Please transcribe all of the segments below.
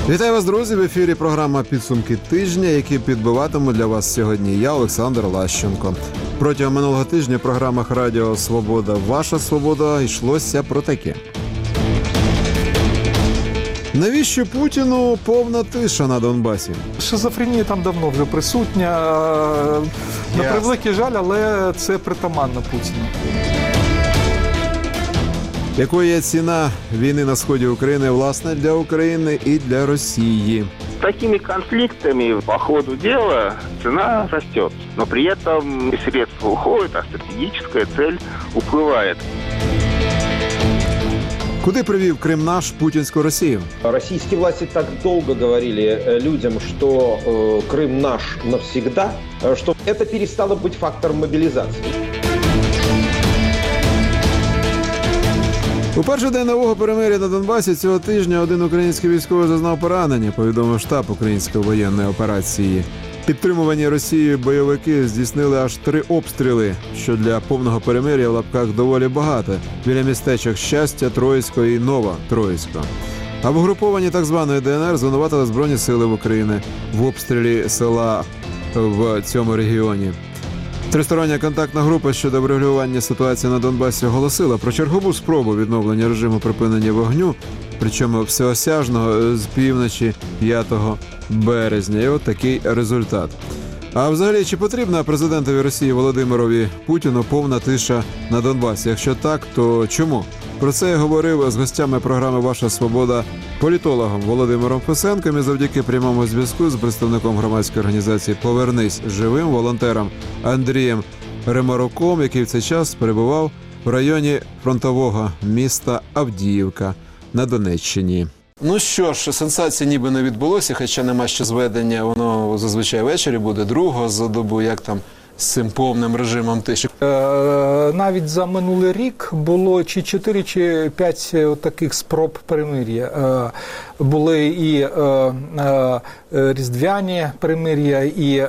Вітаю вас, друзі! В ефірі програма «Підсумки тижня», які підбиватиму для вас сьогодні я, Олександр Лащенко. Протягом минулого тижня в програмах Радіо Свобода «Ваша Свобода» йшлося про таке. Навіщо Путіну повна тиша на Донбасі? Шизофренія там давно вже присутня. На превеликий жаль, але це притаманно Путіну. Якою є ціна війни на сході України, власне, для України і для Росії? Такими конфликтами по ходу дела цена растет, но при этом средства уходят, а стратегическая цель уплывает. Куди привів Крим наш путінську Росію? Российские власти так долго говорили людям, что Крым наш навсегда, что это перестало быть фактором мобилизации. У перший день нового перемир'я на Донбасі цього тижня один український військовий зазнав поранення, повідомив штаб української воєнної операції. Підтримувані Росією бойовики здійснили аж 3 обстріли, що для повного перемир'я в лапках доволі багато, біля містечок Щастя, Троїцько і Ново-Троїцько. А в угрупованні так званої ДНР звинуватили Збройні сили України в обстрілі села в цьому регіоні. Тристороння контактна група щодо врегулювання ситуації на Донбасі оголосила про чергову спробу відновлення режиму припинення вогню, причому всеосяжного з півночі 5 березня. І от такий результат. А взагалі, чи потрібна президентові Росії Володимирові Путіну повна тиша на Донбасі? Якщо так, то чому? Про це я говорив з гостями програми «Ваша Свобода» політологом Володимиром Фесенком і завдяки прямому зв'язку з представником громадської організації «Повернись живим» волонтером Андрієм Ремаруком, який в цей час перебував в районі фронтового міста Авдіївка на Донеччині. Ну що ж, сенсації ніби не відбулося, хоча нема ще зведення, воно зазвичай ввечері буде, другого за добу, як там з цим повним режимом тиші. Навіть за минулий рік було чи 4, чи 5 таких спроб перемир'я. Були і різдвяні перемир'я, і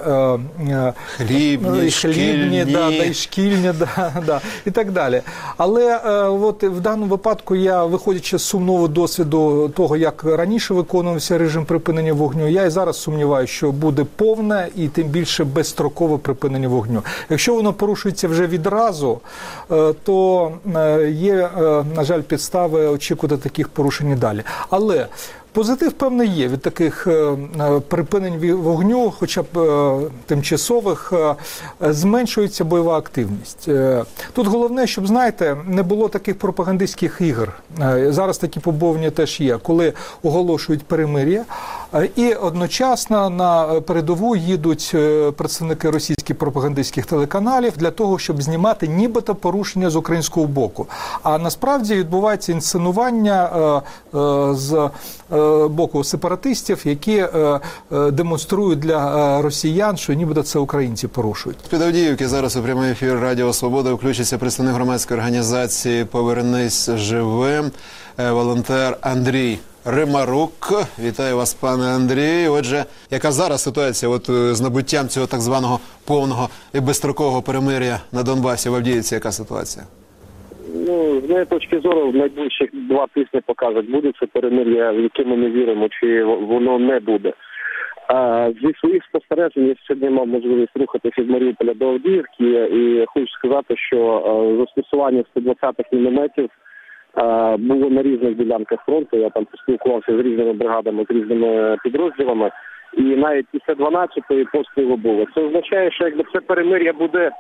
хлібні, і шкільні, і так далі. Але от в даному випадку я, виходячи з сумного досвіду того, як раніше виконувався режим припинення вогню, я і зараз сумніваюся, що буде повне і тим більше безстрокове припинення вогню. Якщо воно порушується вже відразу, то є, на жаль, підстави очікувати таких порушень і далі. Але позитив, певно, є від таких припинень вогню, хоча б тимчасових, зменшується бойова активність. Тут головне, щоб, знаєте, не було таких пропагандистських ігор. Зараз такі побовні теж є, коли оголошують перемир'я, і одночасно на передову їдуть представники російських пропагандистських телеканалів для того, щоб знімати нібито порушення з українського боку. А насправді відбувається інсценування з боку сепаратистів, які демонструють для росіян, що нібито це українці порушують. З-під Авдіївки зараз у прямий ефір Радіо Свобода включиться представник громадської організації «Повернись живим», волонтер Андрій Ремарук. Вітаю вас, пане Андрій. Отже, яка зараз ситуація з набуттям цього так званого повного і безстрокового перемир'я на Донбасі, в Авдіївці, яка ситуація? Ну, з моєї точки зору, в найближчих 2 тижні покажуть, буде це перемир'я, в яке ми не віримо, чи воно не буде. Зі своїх спостережень я сьогодні мав можливість рухатися з Маріуполя до Авдіївки, і хочу сказати, що застосування 120-х мінометів було на різних ділянках фронту. Я там поспілкувався з різними бригадами, з різними підрозділами, і навіть після 12-ї пострілу було. Це означає, що якби це перемир'я буде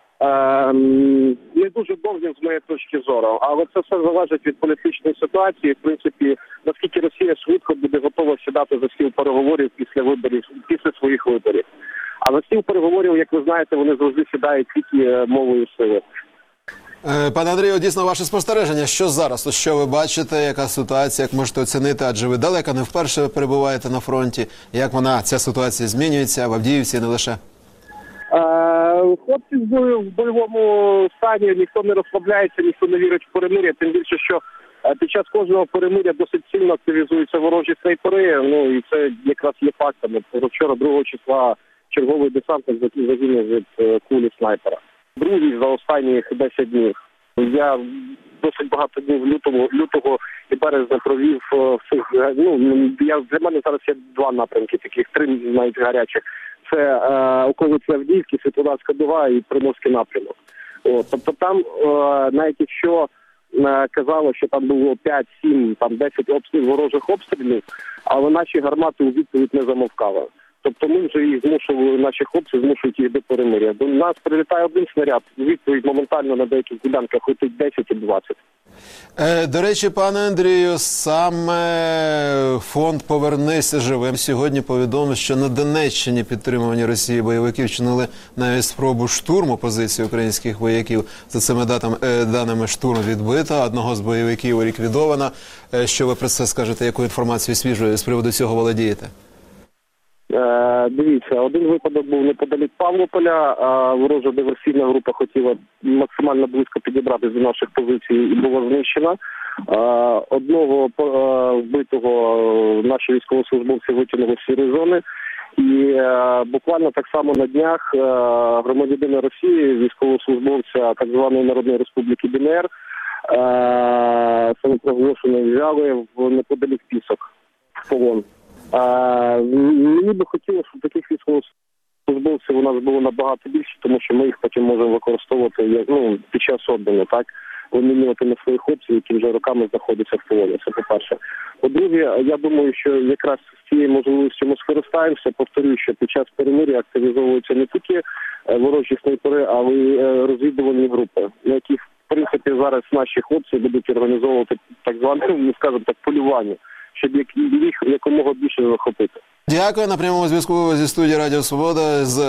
не дуже довгим з моєї точки зору, але це все залежить від політичної ситуації. В принципі, наскільки Росія швидко буде готова сідати за стіл переговорів після виборів, після своїх виборів. А за стіл переговорів, як ви знаєте, вони завжди сідають тільки мовою сили. Пане Андрію, дійсно ваше спостереження, що зараз? Що ви бачите, яка ситуація, як можете оцінити, адже ви далеко не вперше перебуваєте на фронті, як ця ситуація змінюється в Авдіївці і не лише? Хлопці в бойовому стані, ніхто не розслабляється, ніхто не вірить в перемир'я, тим більше, що під час кожного перемир'я досить сильно активізуються ворожі снайпери, ну і це якраз є фактами. Вчора 2 числа черговий десантник загинув від кулі снайпера. Другий за останніх 10 днів. Я досить багато днів лютого і березня провів в цих, для мене зараз є два напрямки, таких три навіть гарячих. Це околиці Авдіївки, Світлодарська дуга і Приморський напрямок. Тобто там, навіть якщо казало, що там було 5, 7, 10 ворожих обстрілів, але наші гармати у відповідь не замовкали. Тобто ми вже їх змушували, наші хлопці змушують їх до перемир'я. До нас прилітає один снаряд, відповідь моментально на деяких ділянках летить 10 і 20. До речі, пане Андрію, саме фонд «Повернися живим» сьогодні повідомив, що на Донеччині підтримувані Росії бойовиків чинили навіть спробу штурму позиції українських вояків. За цими даними штурм відбито, одного з бойовиків ліквідовано. Що ви про це скажете, яку інформацію свіжою з приводу цього володієте? Дивіться, один випадок був неподалік Павлополя, ворожа диверсійна група хотіла максимально близько підібратися до наших позицій і була знищена. Одного вбитого наші військовослужбовці витягнули з сірої зони. І буквально так само на днях громадянина Росії, військовослужбовця так званої Народної Республіки ДНР, самопроголошено взяли в неподалік Пісок в полон. Мені би хотілося, щоб таких військовослужбовців у нас було набагато більше, тому що ми їх потім можемо використовувати під час обміну, так? Вимінювати на своїх хлопців, які вже роками знаходяться в полоні. Це по-перше. По-друге, я думаю, що якраз з цією можливістю ми скористаємося. Повторюю, що під час перемир'я активізовуються не тільки ворожі снайпери, але й розвідувальні групи, на яких, в принципі, зараз наші хлопці будуть організовувати так зване, скажімо так, полювання, щоб їх якомога більше захопити. Дякую. На прямому зв'язку зі студії Радіо Свобода з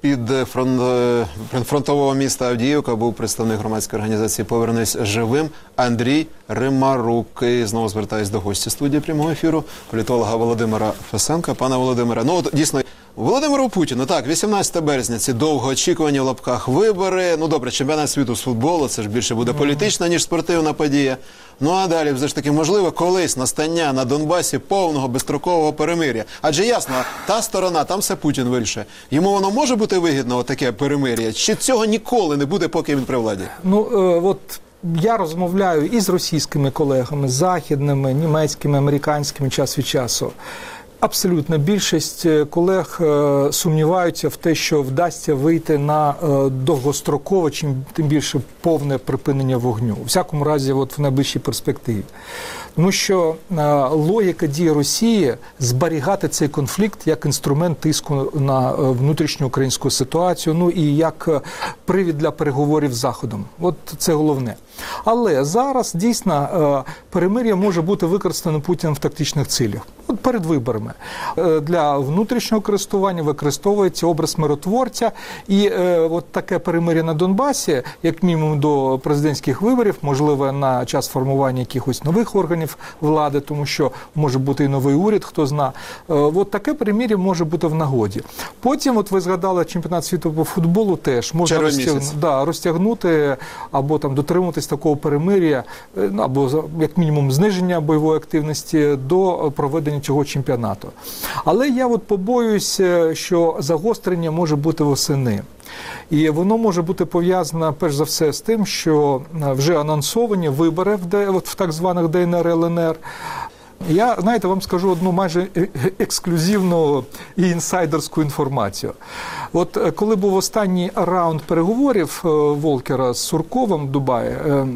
фронтового міста Авдіївка був представник громадської організації «Повернись живим» Андрій Римарук. І знову звертаюсь до гостя студії прямого ефіру, політолога Володимира Фесенка. Пане Володимире, дійсно, Володимиру Путіну, так, 18 березня, ці довгоочікувані в лапках вибори. Добре, чемпіонат світу з футболу, це ж більше буде політична, ніж спортивна подія. А далі, все ж таки, можливо, колись настання на Донбасі повного безстрокового перемир'я. Адже ясно, та сторона, там все Путін вирішує. Йому воно може бути вигідно, таке перемир'я? Чи цього ніколи не буде, поки він при владі? Я розмовляю і з російськими колегами, західними, німецькими, американськими час від часу. Абсолютна більшість колег сумніваються в те, що вдасться вийти на довгострокове, тим більше повне припинення вогню. У всякому разі, в найближчій перспективі. Тому що логіка дії Росії – зберігати цей конфлікт як інструмент тиску на внутрішню українську ситуацію, і як привід для переговорів з Заходом. Це головне. Але зараз, дійсно, перемир'я може бути використане Путіним в тактичних цілях. Перед виборами. Для внутрішнього користування використовується образ миротворця, і таке перемир'я на Донбасі, як мінімум до президентських виборів, можливо, на час формування якихось нових органів влади, тому що може бути і новий уряд, хто зна. Таке перемир'я може бути в нагоді. Потім, ви згадали чемпіонат світу по футболу, теж можна розтягнути або дотримуватись такого перемир'я, або як мінімум зниження бойової активності до проведення цього чемпіонату. Але я побоююся, що загострення може бути восени. І воно може бути пов'язано, перш за все, з тим, що вже анонсовані вибори в так званих ДНР, ЛНР. Я, вам скажу одну майже ексклюзивну і інсайдерську інформацію. Коли був останній раунд переговорів Волкера з Сурковим в Дубаї,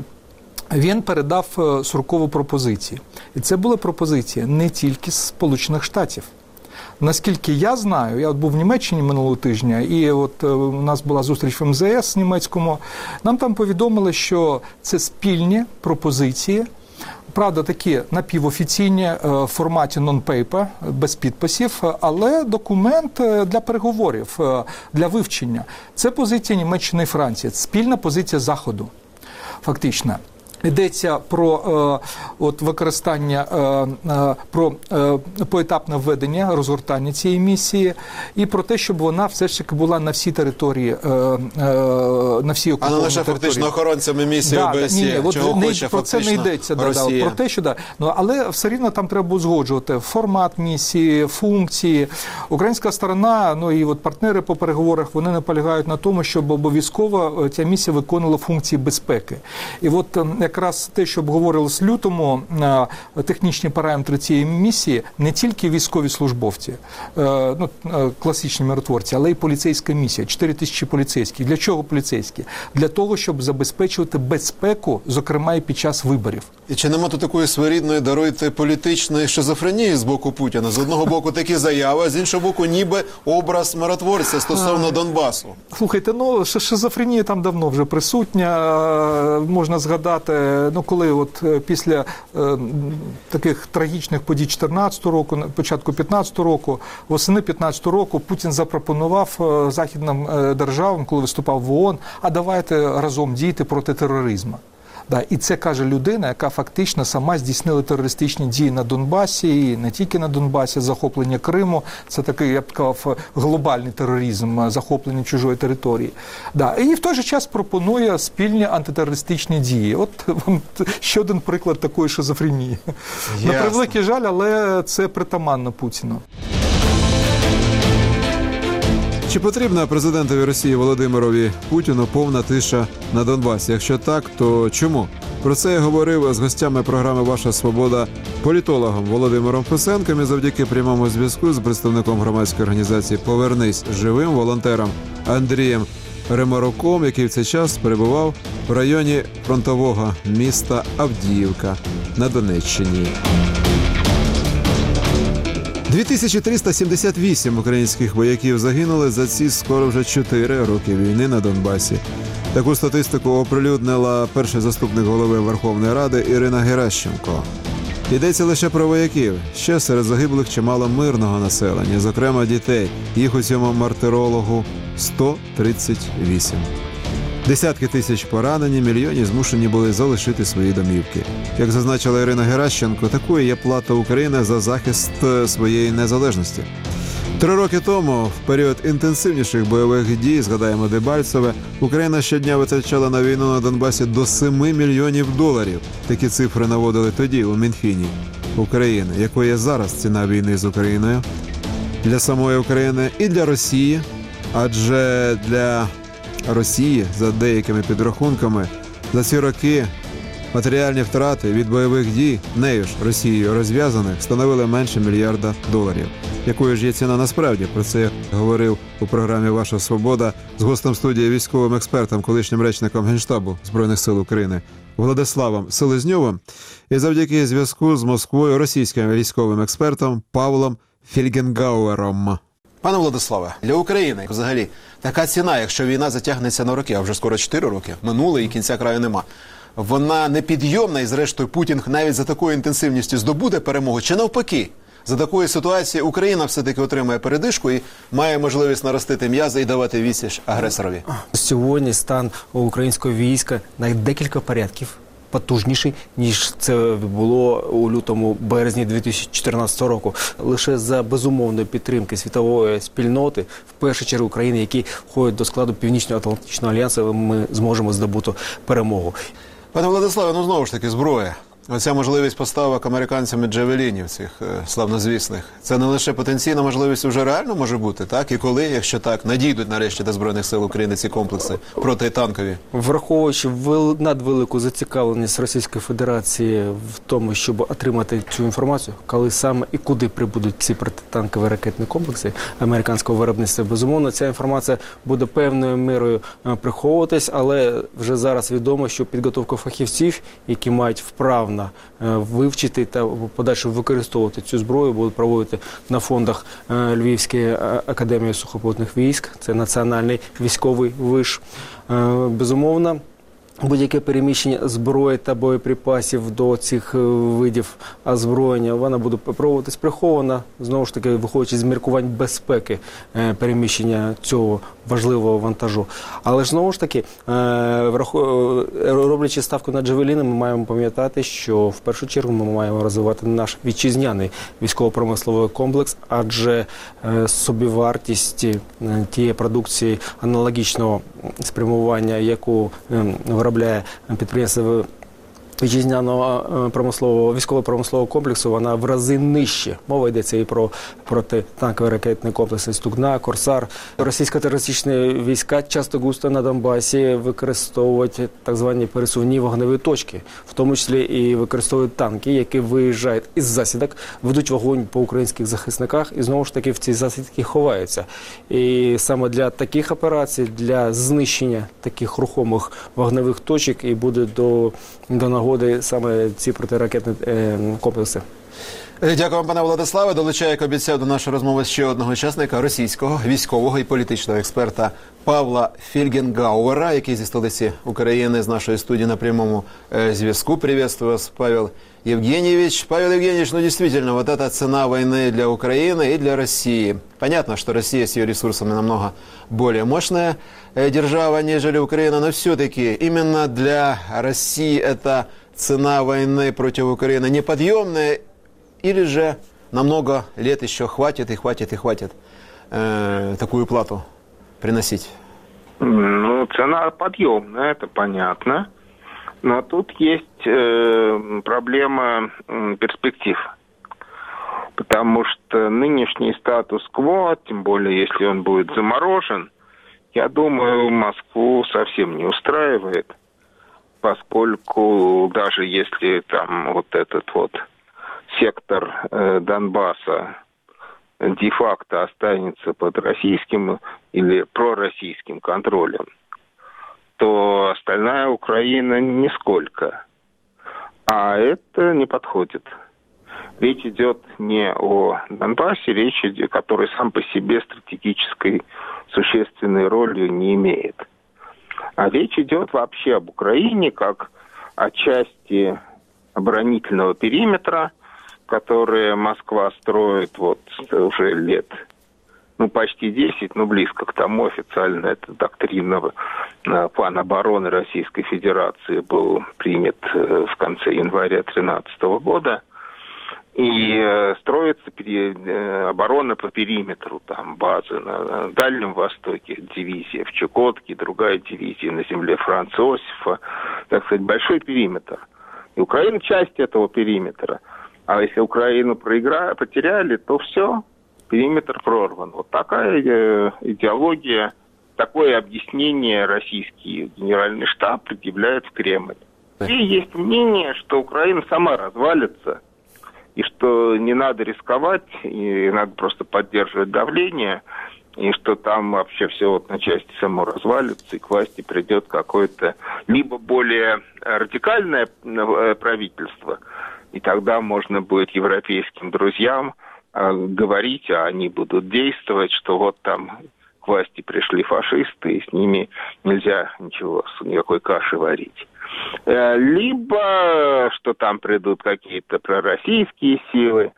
він передав Суркову пропозиції. І це були пропозиції не тільки з Сполучених Штатів. Наскільки я знаю, я був в Німеччині минулого тижня, і у нас була зустріч в МЗС німецькому, нам там повідомили, що це спільні пропозиції, правда, такі напівофіційні в форматі non-paper, без підписів, але документ для переговорів, для вивчення. Це позиція Німеччини і Франції, спільна позиція Заходу, фактично. Йдеться про використання, про поетапне введення, розгортання цієї місії і про те, щоб вона все ж таки була на всій території, на всій окупованій території. А не лише фактично охоронцями місії ОБСЄ, чого хоче про це не йдеться, про те, що але все рівно там треба узгоджувати формат місії, функції. Українська сторона, і партнери по переговорах, вони наполягають на тому, щоб обов'язково ця місія виконувала функції безпеки. І якраз те, що обговорилось в лютому, технічні параметри цієї місії, не тільки військові службовці, класичні миротворці, але й поліцейська місія, 4 тисячі поліцейських. Для чого поліцейські? Для того, щоб забезпечувати безпеку, зокрема і під час виборів. І чи нема тут такої своєрідної, даруйте, політичної шизофренії з боку Путіна? З одного боку такі заяви, а з іншого боку ніби образ миротворця стосовно Донбасу. Слухайте, шизофренія там давно вже присутня. Можна згадати, коли от після таких трагічних подій 2014 року, початку 2015 року, восени 2015 року Путін запропонував західним державам, коли виступав в ООН, а давайте разом діяти проти тероризму. Да, і це каже людина, яка фактично сама здійснила терористичні дії на Донбасі, і не тільки на Донбасі, захоплення Криму. Це такий, я б сказав, глобальний тероризм, захоплення чужої території. Да, і в той же час пропонує спільні антитерористичні дії. От вам ще один приклад такої шизофренії. На превеликий жаль, але це притаманно Путіну. Чи потрібна президентові Росії Володимирові Путіну повна тиша на Донбасі? Якщо так, то чому? Про це я говорив з гостями програми «Ваша свобода» політологом Володимиром Фесенком і завдяки прямому зв'язку з представником громадської організації «Повернись живим» волонтером Андрієм Ремаруком, який в цей час перебував в районі фронтового міста Авдіївка на Донеччині. 2378 українських вояків загинули за ці скоро вже 4 роки війни на Донбасі. Таку статистику оприлюднила перший заступник голови Верховної Ради Ірина Геращенко. Йдеться лише про вояків. Ще серед загиблих чимало мирного населення, зокрема дітей. Їх у цьому мартирологу 138. Десятки тисяч поранені, мільйони змушені були залишити свої домівки. Як зазначила Ірина Геращенко, такою є плата України за захист своєї незалежності. 3 роки тому, в період інтенсивніших бойових дій, згадаємо Дебальцеве, Україна щодня витрачала на війну на Донбасі до 7 мільйонів доларів. Такі цифри наводили тоді у Мінфіні України. Якою є зараз ціна війни з Україною? Для самої України і для Росії, адже для Росії, за деякими підрахунками, за ці роки матеріальні втрати від бойових дій нею ж Росією розв'язаних становили менше $1 мільярда. Якою ж є ціна насправді? Про це я говорив у програмі «Ваша свобода» з гостем студії, військовим експертом, колишнім речником Генштабу Збройних сил України Владиславом Селезньовим і завдяки зв'язку з Москвою російським військовим експертом Павлом Фельгенгауером. Пане Владиславе, для України взагалі така ціна, якщо війна затягнеться на роки, а вже скоро 4 роки, минуло і кінця краю нема, вона непідйомна і зрештою Путін навіть за такою інтенсивністю здобуде перемогу, чи навпаки? За такої ситуації Україна все-таки отримає передишку і має можливість наростити м'язи і давати відсіч агресорові. Сьогодні стан українського війська на декілька порядків потужніший, ніж це було у лютому-березні 2014 року. Лише за безумовної підтримки світової спільноти, в першу чергу країни, які входять до складу Північно-Атлантичного альянсу, ми зможемо здобути перемогу. Пане Владиславе, знову ж таки зброя. Оця можливість поставок американцями джавелінів цих славнозвісних, це не лише потенційна можливість, вже реально може бути, так? І коли, якщо так, надійдуть нарешті до Збройних сил України ці комплекси протитанкові? Враховуючи надвелику зацікавленість Російської Федерації в тому, щоб отримати цю інформацію, коли саме і куди прибудуть ці протитанкові ракетні комплекси американського виробництва, безумовно, ця інформація буде певною мірою приховуватись, але вже зараз відомо, що підготовка фахівців, які мають вправно вивчити та подальше використовувати цю зброю, будуть проводити на фондах Львівської академії сухопутних військ, це національний військовий виш. Безумовно, будь-яке переміщення зброї та боєприпасів до цих видів озброєння, вона буде проводитись приховано, знову ж таки, виходячи з міркувань безпеки переміщення цього важливого вантажу. Але ж знову ж таки, роблячи ставку на джавеліни, ми маємо пам'ятати, що в першу чергу ми маємо розвивати наш вітчизняний військово-промисловий комплекс, адже собівартість тієї продукції аналогічного спрямування, яку виробляє підприємство вітчизняного військово-промислового комплексу, вона в рази нижче. Мова йдеться і про протитанкові ракетні комплекси «Стугна», «Корсар». Російсько-терористичні війська часто густо на Донбасі використовують так звані пересувні вогневі точки, в тому числі і використовують танки, які виїжджають із засідок, ведуть вогонь по українських захисниках і знову ж таки в ці засідки ховаються. І саме для таких операцій, для знищення таких рухомих вогневих точок і буде до нагоди саме ці протиракетні комплекси. Дякую вам, пане Владиславе. Долучаю, як обіцяв, до нашої розмови ще одного учасника, російського військового і політичного експерта Павла Фельгенгауера, який зі столиці України з нашої студії на прямому зв'язку. Приветствую вас, Павел Евгеньевич. Павел Евгеньевич, ну действительно, вот эта цена войны для Украины и для России. Понятно, что Россия с ее ресурсами намного более мощная держава, нежели Украина, но все-таки именно для России эта цена войны против Украины неподъемная, или же на много лет еще хватит и хватит и хватит такую плату приносить? Ну, цена подъемная, это понятно. Но тут есть проблема перспектив. Потому что нынешний статус-кво, тем более если он будет заморожен, я думаю, Москву совсем не устраивает. Поскольку даже если там вот этот вот сектор Донбасса де-факто останется под российским или пророссийским контролем, то остальная Украина нисколько. А это не подходит. Речь идет не о Донбассе, речь идет, который сам по себе стратегической существенной роли не имеет. А речь идет вообще об Украине как о части оборонительного периметра, которые Москва строит вот уже лет, почти 10, близко к тому. Официально эта доктрина план обороны Российской Федерации был принят в конце января 2013 года. И строится оборона по периметру, там базы на Дальнем Востоке, дивизия в Чукотке, другая дивизия на земле Франца Иосифа, так сказать, большой периметр. И Украина часть этого периметра. А если Украину потеряли, то все, периметр прорван. Вот такая идеология, такое объяснение российский генеральный штаб предъявляет в Кремль. И есть мнение, что Украина сама развалится, и что не надо рисковать, и надо просто поддерживать давление, и что там вообще все вот на части само развалится, и к власти придет какое-то либо более радикальное правительство, и тогда можно будет европейским друзьям говорить, а они будут действовать, что вот там к власти пришли фашисты, и с ними нельзя никакой каши варить. Либо, что там придут какие-то пророссийские силы,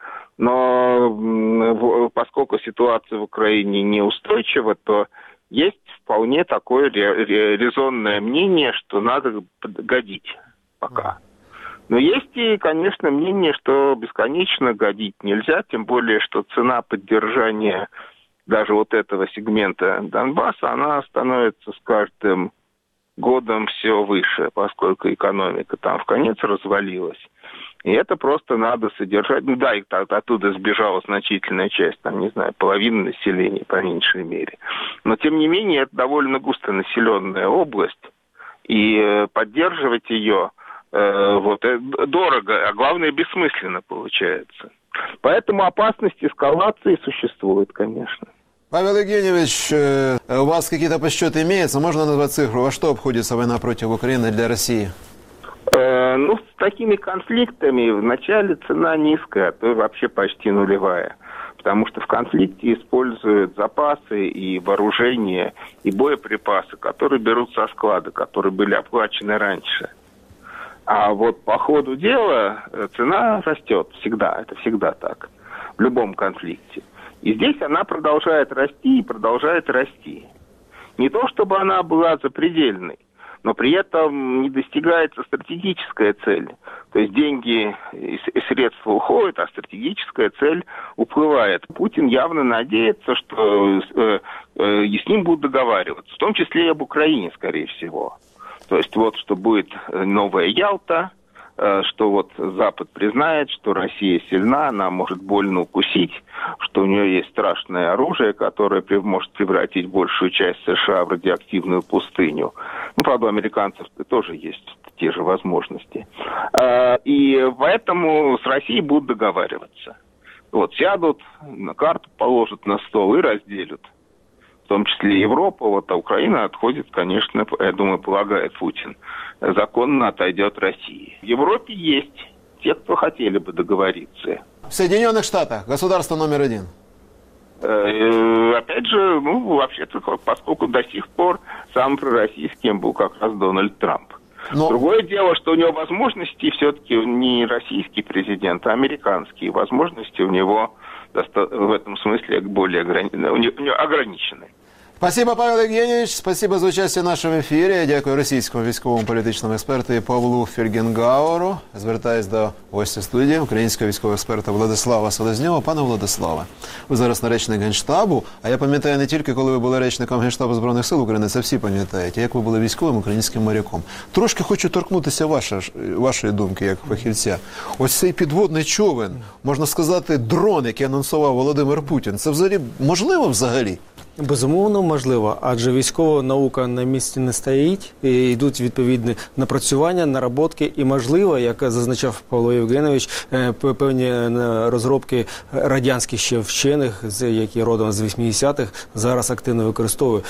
но поскольку ситуация в Украине неустойчива, то есть вполне такое резонное мнение, что надо годить пока. Но есть и, конечно, мнение, что бесконечно годить нельзя, тем более, что цена поддержания даже вот этого сегмента Донбасса, она становится с каждым годом все выше, поскольку экономика там вконец развалилась. И это просто надо содержать. Да, и оттуда сбежала значительная часть, половина населения, по меньшей мере. Но, тем не менее, это довольно густонаселенная область. И поддерживать ее дорого, а главное, бессмысленно получается. Поэтому опасность эскалации существует, конечно. Павел Евгеньевич, у вас какие-то подсчеты имеются? Можно назвать цифру? Во что обходится война против Украины для России? С такими конфликтами вначале цена низкая, а то вообще почти нулевая. Потому что в конфликте используют запасы и вооружение, и боеприпасы, которые берут со склада, которые были оплачены раньше. А вот по ходу дела цена растет всегда, это всегда так, в любом конфликте. И здесь она продолжает расти и продолжает расти. Не то, чтобы она была запредельной, но при этом не достигается стратегическая цель. То есть деньги и средства уходят, а стратегическая цель уплывает. Путин явно надеется, что с ним будут договариваться, в том числе и об Украине, скорее всего. То есть что будет новая Ялта, что вот Запад признает, что Россия сильна, она может больно укусить, что у нее есть страшное оружие, которое может превратить большую часть США в радиоактивную пустыню. Ну, правда, у американцев тоже есть те же возможности. И поэтому с Россией будут договариваться. Вот, сядут, на карту положат на стол и разделят. В том числе Европа, вот, а Украина отходит, конечно, я думаю, полагает Путин, законно отойдет России. В Европе есть те, кто хотели бы договориться. В Соединенных Штатах государство номер один. Опять же, ну, вообще-то, поскольку до сих пор самым пророссийским был как раз Дональд Трамп. Но... Другое дело, что у него возможности все-таки не российский президент, а американские возможности у него в этом смысле более ограничены. Спасибо, Павел Євгенійович. Спасибо за участие в нашому ефірі. Я дякую російському військовому політичному експерту Павлу Фельгенгауру. Звертаюсь до гостя студії, українського військового експерта Владислава Селезньова. Пане Владиславе, ви зараз наречник Генштабу, а я пам'ятаю не тільки, коли ви були речником Генштабу Збройних сил України, це всі пам'ятають, як ви були військовим українським моряком. Трошки хочу торкнутися вашої думки, як фахівця. Ось цей підводний човен, можна сказати, дрон, який анонсував Володимир Путін, це взагалі можливо взагалі? Безумовно, можливо, адже військова наука на місці не стоїть, і йдуть відповідні напрацювання, наработки, і можливо, як зазначав Павло Євгенович, певні розробки радянських ще вчених, які родом з 80-х, зараз активно використовує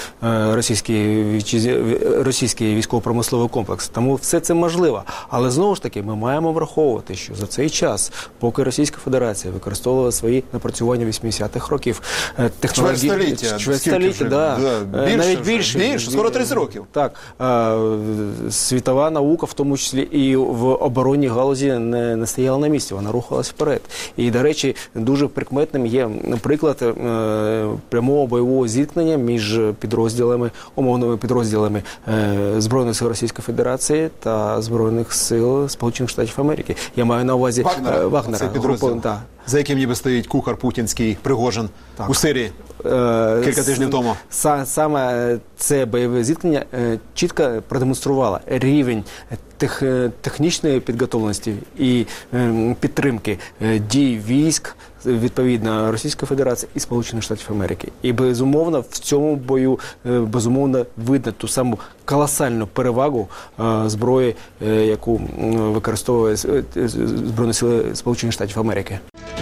російський військово-промисловий комплекс. Тому все це можливо. Але знову ж таки, ми маємо враховувати, що за цей час, поки Російська Федерація використовувала свої напрацювання 80-х років, століття, да. Навіть більше, скоро 30 років. Так, світова наука, в тому числі і в оборонній галузі, не стояла на місці, вона рухалась вперед. І, до речі, дуже прикметним є приклад прямого бойового зіткнення між умовними підрозділами Збройних сил Російської Федерації та Збройних сил Сполучених Штатів Америки. Я маю на увазі Вагнера. За яким ніби стоїть кухар путінський Пригожин у Сирії кілька тижнів тому. Саме це бойове зіткнення чітко продемонструвало рівень технічної підготовленості і підтримки дій військ, відповідно, Російської Федерації і Сполучених Штатів Америки. І, безумовно, в цьому бою, безумовно, видно ту саму колосальну перевагу зброї, яку використовує Збройні сили Сполучених Штатів Америки.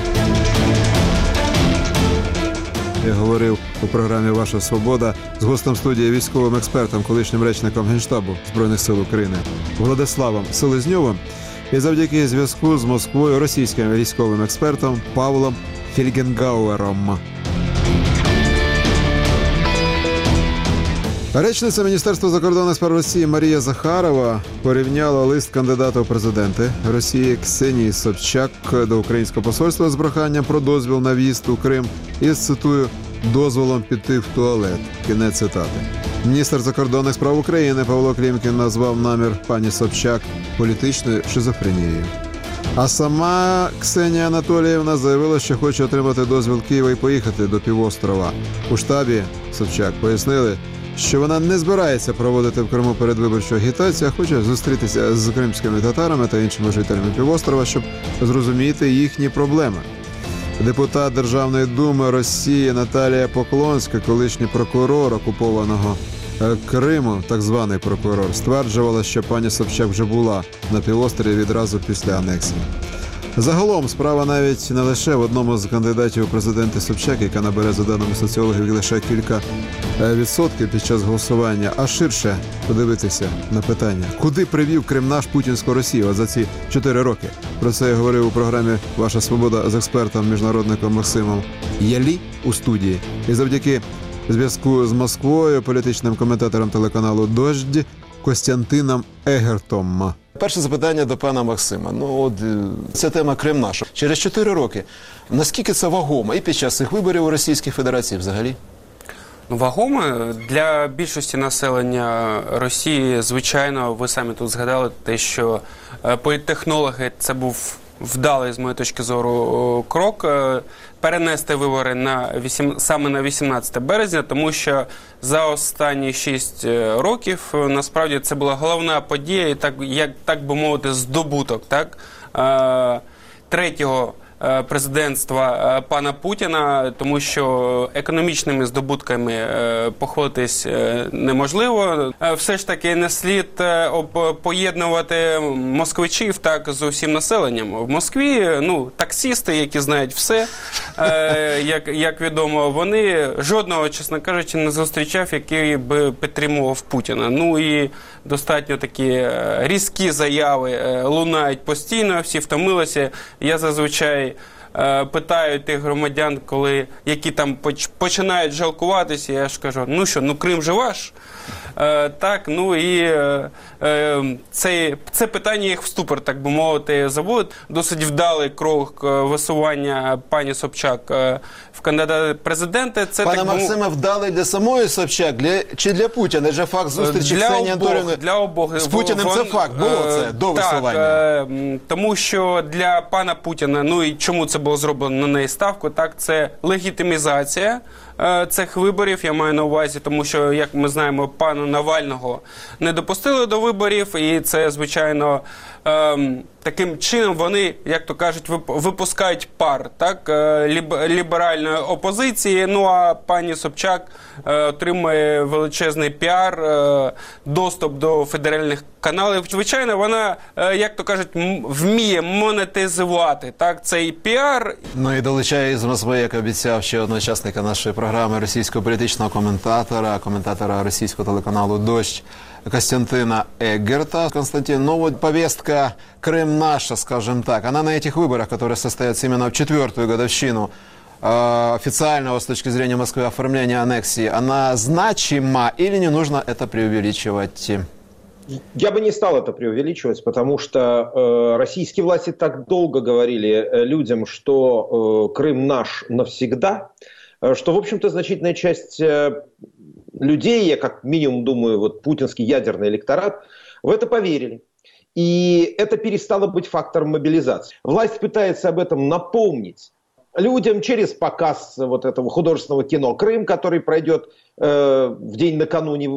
Я говорив у програмі «Ваша свобода» з гостем студії, військовим експертом, колишнім речником Генштабу Збройних сил України Владиславом Селезньовим і завдяки зв'язку з Москвою російським військовим експертом Павлом Фельгенгауером. Речниця Міністерства закордонних справ Росії Марія Захарова порівняла лист кандидата у президенти Росії Ксенії Собчак до українського посольства з проханням про дозвіл на в'їзд у Крим із, цитую, дозволом піти в туалет. Кінець цитати. Міністр закордонних справ України Павло Клімкін назвав намір пані Собчак політичною шизофренією. А сама Ксенія Анатоліївна заявила, що хоче отримати дозвіл Києва і поїхати до півострова. У штабі Собчак пояснили, що вона не збирається проводити в Криму передвиборчу агітацію, а хоче зустрітися з кримськими татарами та іншими жителями півострова, щоб зрозуміти їхні проблеми. Депутат Державної думи Росії Наталія Поклонська, колишній прокурор окупованого Криму, так званий прокурор, стверджувала, що пані Собчак вже була на півострові відразу після анексії. Загалом справа навіть не лише в одному з кандидатів у президенти Собчак, яка набере, за даними соціологів, лише кілька відсотків під час голосування, а ширше подивитися на питання, куди привів Крим наш путінську Росію за ці 4 роки. Про це я говорив у програмі «Ваша свобода» з експертом, міжнародником Максимом Ялі у студії. І завдяки зв'язку з Москвою, політичним коментатором телеканалу «Дождь» Костянтином Егертом. Перше запитання до пана Максима. Ця тема Крим наш. Через 4 роки. Наскільки це вагомо і під час цих виборів у Російській Федерації взагалі? Вагомо для більшості населення Росії, звичайно, ви самі тут згадали те, що політтехнологи – це був вдалий, з моєї точки зору, крок перенести вибори саме на 18 березня, тому що за останні 6 років насправді це була головна подія, і так би мовити, здобуток, так, третього президентства пана Путіна, тому що економічними здобутками похвалитись неможливо. Все ж таки не слід поєднувати москвичів так з усім населенням. В Москві, таксісти, які знають все, як відомо, вони жодного, чесно кажучи, не зустрічав, який би підтримував Путіна. І достатньо такі різкі заяви лунають постійно, всі втомилися. Я зазвичай питаю тих громадян, які там починають жалкуватися, я ж кажу, Крим же ваш. Це питання їх в ступор, так би мовити, заводить. Досить вдалий крок висування пані Собчак в кандидати президенти. Пане Максиме, вдалий для самої Собчак чи для Путіна? Це факт зустрічі Ксенії Анатоліївни для обох. З Путіним це факт, було це до висування? Тому що для пана Путіна, і чому це було зроблено на неї ставку, це легітимізація цих виборів, я маю на увазі, тому що, як ми знаємо, пана Навального не допустили до виборів, і це, звичайно, таким чином вони, як то кажуть, випускають пар, так, ліберальної опозиції, а пані Собчак отримує величезний піар, доступ до федеральних каналів. Звичайно, вона, як то кажуть, вміє монетизувати, так, цей піар. І долучає з Москви, як обіцяв ще одного учасника нашої програми, російського політичного коментатора російського телеканалу «Дождь» Костянтина Эггерта. Константин, повестка «Крым наша», скажем так, она на этих выборах, которые состоятся именно в 4-ю годовщину официального с точки зрения Москвы оформления аннексии, она значима или не нужно это преувеличивать? Я бы не стал это преувеличивать, потому что российские власти так долго говорили людям, что Крым наш навсегда, что, в общем-то, значительная часть людей, я как минимум думаю, путинский ядерный электорат, в это поверили. И это перестало быть фактором мобилизации. Власть пытается об этом напомнить людям через показ этого художественного кино «Крым», который пройдет в день накануне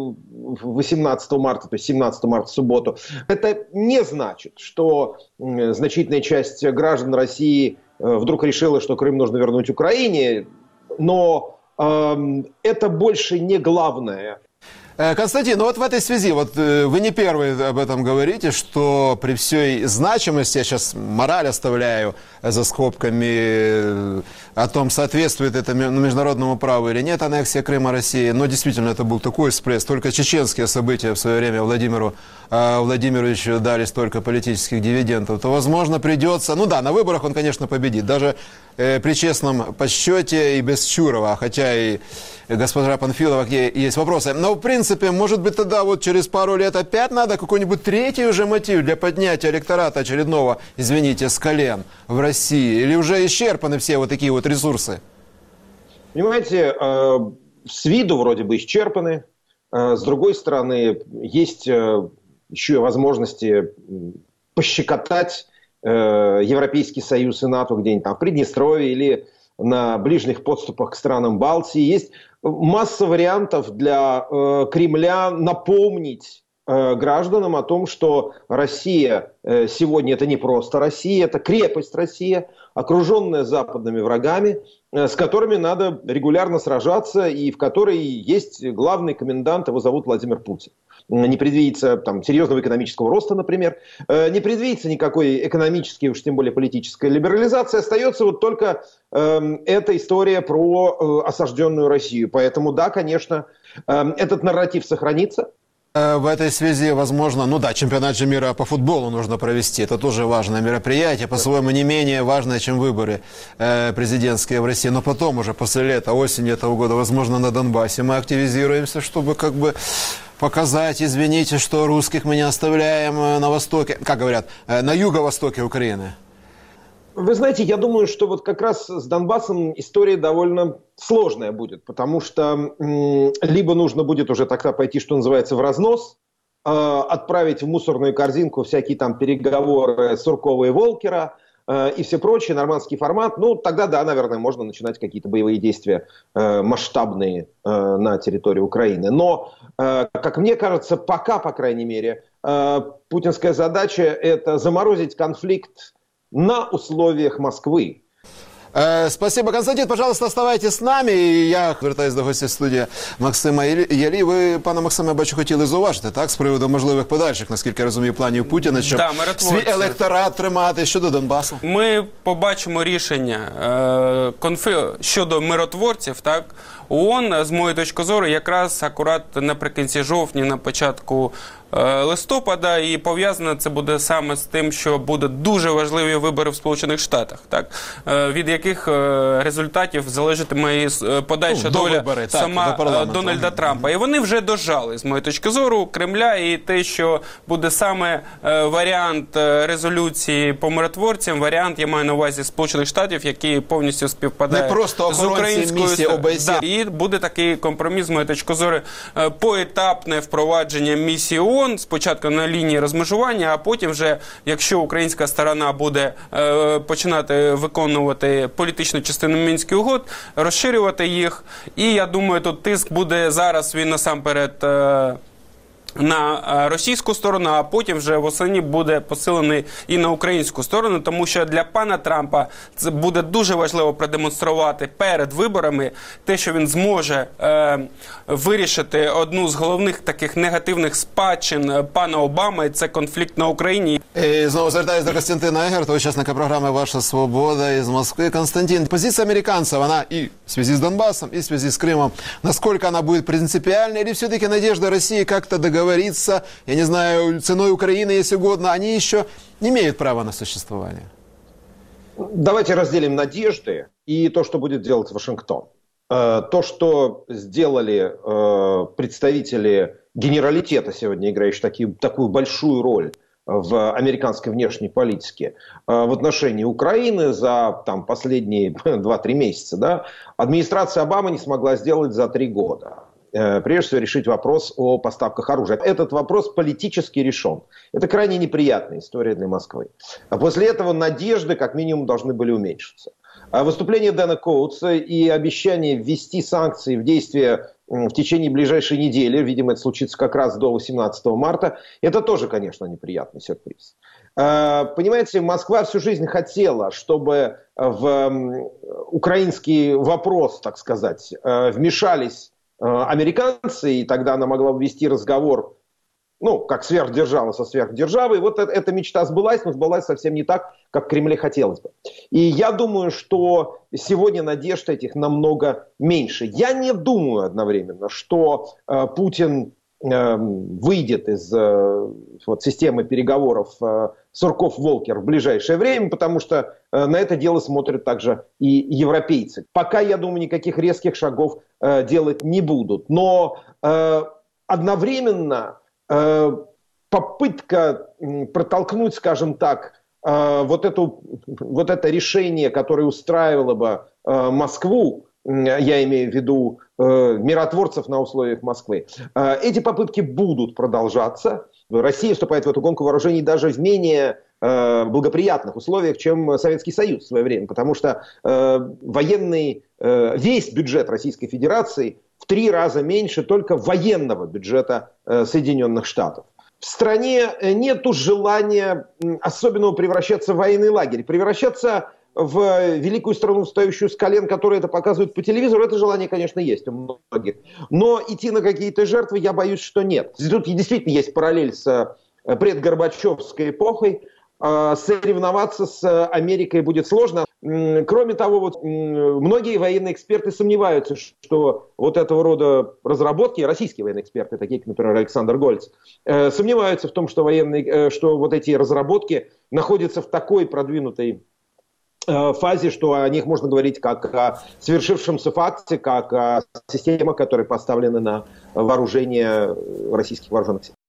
18 марта, то есть 17 марта, в субботу. Это не значит, что значительная часть граждан России вдруг решила, что Крым нужно вернуть Украине, но это больше не главное. Константин, в этой связи, вы не первый об этом говорите, что при всей значимости, я сейчас мораль оставляю за скобками, о том, соответствует это международному праву или нет аннексия Крыма России, но действительно это был такой всплеск, только чеченские события в свое время Владимиру Владимировичу дали столько политических дивидендов, то, возможно, придется, на выборах он, конечно, победит, даже при честном подсчете и без Чурова, хотя и госпожа Панфилова, есть вопросы. Но, в принципе, может быть, тогда через пару лет опять надо какой-нибудь третий уже мотив для поднятия электората очередного, извините, с колен в России? Или уже исчерпаны все такие ресурсы? Понимаете, с виду вроде бы исчерпаны. С другой стороны, есть еще возможности пощекотать Европейский Союз и НАТО где-нибудь там в Приднестровье или на ближних подступах к странам Балтии. Есть масса вариантов для Кремля напомнить гражданам о том, что Россия сегодня это не просто Россия, это крепость Россия, окруженная западными врагами, с которыми надо регулярно сражаться и в которой есть главный комендант, его зовут Владимир Путин. Не предвидится серьезного экономического роста, например, не предвидится никакой экономической, уж тем более политической либерализации, остается только эта история про осажденную Россию. Поэтому да, конечно, этот нарратив сохранится. В этой связи, возможно, чемпионат же мира по футболу нужно провести. Это тоже важное мероприятие, по-своему не менее важное, чем выборы президентские в России. Но потом уже, после лета, осени этого года, возможно, на Донбассе мы активизируемся, чтобы показать, извините, что русских мы не оставляем на востоке, как говорят, на юго-востоке Украины. Вы знаете, я думаю, что как раз с Донбассом история довольно сложная будет, потому что либо нужно будет уже тогда пойти, что называется, в разнос, отправить в мусорную корзинку всякие переговоры Суркова и Волкера, и все прочее, нормандский формат, ну, тогда, да, наверное, можно начинать какие-то боевые действия масштабные на территории Украины. Но, как мне кажется, пока, по крайней мере, путинская задача – это заморозить конфликт на условиях Москвы. Спасибо, Константин. Пожалуйста, оставайтесь з нами. І я звертаюся до гостя студії Максима Ялі. Ви, пане Максиме, бачу, хотіли зауважити, так, з приводу можливих подальших, наскільки я розумію, планів Путіна, щоб свій електорат тримати щодо Донбасу. Ми побачимо рішення щодо миротворців, так, ООН, з моєї точки зору, якраз акурат наприкінці жовтня, на початку листопада, і пов'язано це буде саме з тим, що будуть дуже важливі вибори в Сполучених Штатах, так, від яких результатів залежатиме і подальша доля Дональда Трампа. І вони вже дожали, з моєї точки зору, Кремля, і те, що буде саме варіант резолюції по миротворцям, варіант, я маю на увазі, Сполучених Штатів, який повністю співпадає з українською. Да, і буде такий компроміс, з моєї точки зору, поетапне впровадження місії ООН, спочатку на лінії розмежування, а потім вже, якщо українська сторона буде починати виконувати політичну частину Мінських угод, розширювати їх. І я думаю, тут тиск буде зараз, він насамперед на російську сторону, а потім вже восени буде посилений і на українську сторону, тому що для пана Трампа це буде дуже важливо продемонструвати перед виборами те, що він зможе вирішити одну з головних таких негативних спадщин пана Обами, і це конфлікт на Україні. І знову звертаюся до Костянтина Егерта, учасника програми «Ваша свобода» із Москвы. Константин, позиция американцев, она и в связи с Донбассом, и в связи с Крымом, насколько она будет принципиальной, или все-таки надежда России как-то договориться, я не знаю, ценой Украины, если угодно, они еще не имеют права на существование? Давайте разделим надежды и то, что будет делать Вашингтон. То, что сделали представители генералитета сегодня, играющие такую большую роль в американской внешней политике в отношении Украины за последние 2-3 месяца, да, администрация Обамы не смогла сделать за 3 года. Прежде всего решить вопрос о поставках оружия. Этот вопрос политически решен. Это крайне неприятная история для Москвы. А после этого надежды как минимум должны были уменьшиться. А выступление Дэна Коутса и обещание ввести санкции в действие в течение ближайшей недели, видимо, это случится как раз до 18 марта, это тоже, конечно, неприятный сюрприз. Понимаете, Москва всю жизнь хотела, чтобы в украинский вопрос, так сказать, вмешались американцы, и тогда она могла бы вести разговор, ну, как сверхдержава со сверхдержавой. Вот эта мечта сбылась, но сбылась совсем не так, как в Кремле хотелось бы. И я думаю, что сегодня надежд этих намного меньше. Я не думаю одновременно, что Путин выйдет из системы переговоров Сурков-Волкер в ближайшее время, потому что на это дело смотрят также и европейцы. Пока, я думаю, никаких резких шагов делать не будут. Но одновременно попытка протолкнуть, скажем так, вот это решение, которое устраивало бы Москву, я имею в виду миротворцев на условиях Москвы, эти попытки будут продолжаться. Россия вступает в эту гонку вооружений даже в менее благоприятных условиях, чем Советский Союз в свое время, потому что весь бюджет Российской Федерации в 3 раза меньше только военного бюджета Соединенных Штатов. В стране нет желания особенного превращаться в военный лагерь, превращаться в великую страну, стоящую с колен, которая это показывает по телевизору, это желание, конечно, есть у многих. Но идти на какие-то жертвы, я боюсь, что нет. Тут действительно есть параллель с предгорбачевской эпохой. Соревноваться с Америкой будет сложно. Кроме того, многие военные эксперты сомневаются, что вот этого рода разработки, российские военные эксперты, такие как, например, Александр Гольц, сомневаются в том, что вот эти разработки находятся в такой продвинутой фазе, что о них можно говорить как о свершившемся факте, как о системах, которые поставлены на вооружение российских вооруженных сил.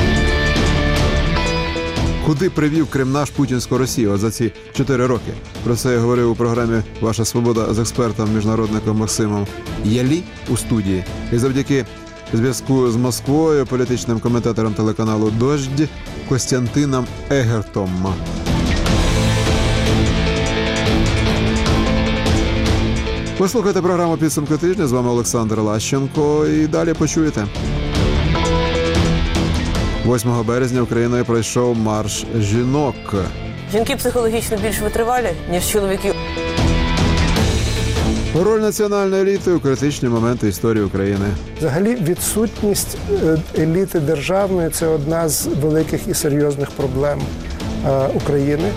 Куди привів Крим наш путінську Росію за ці 4 роки? Про це я говорив у програмі «Ваша свобода» з експертом-міжнародником Максимом Ялі у студії. І завдяки зв'язку з Москвою, політичним коментатором телеканалу «Дождь» Костянтином Егертом. Ви слухаєте програму «Підсумки тижня». З вами Олександр Лащенко. І далі почуєте. 8 березня Україною пройшов марш жінок. Жінки психологічно більш витривалі, ніж чоловіки. Роль національної еліти у критичні моменти історії України. Взагалі, відсутність еліти державної – це одна з великих і серйозних проблем України.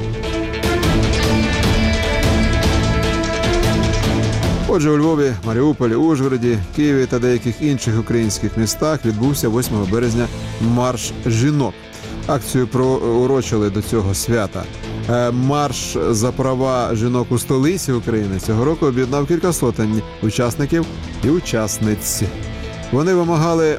Отже, у Львові, Маріуполі, Ужгороді, Києві та деяких інших українських містах відбувся 8 березня марш жінок. Акцію проурочили до цього свята. Марш за права жінок у столиці України цього року об'єднав кілька сотень учасників і учасниць. Вони вимагали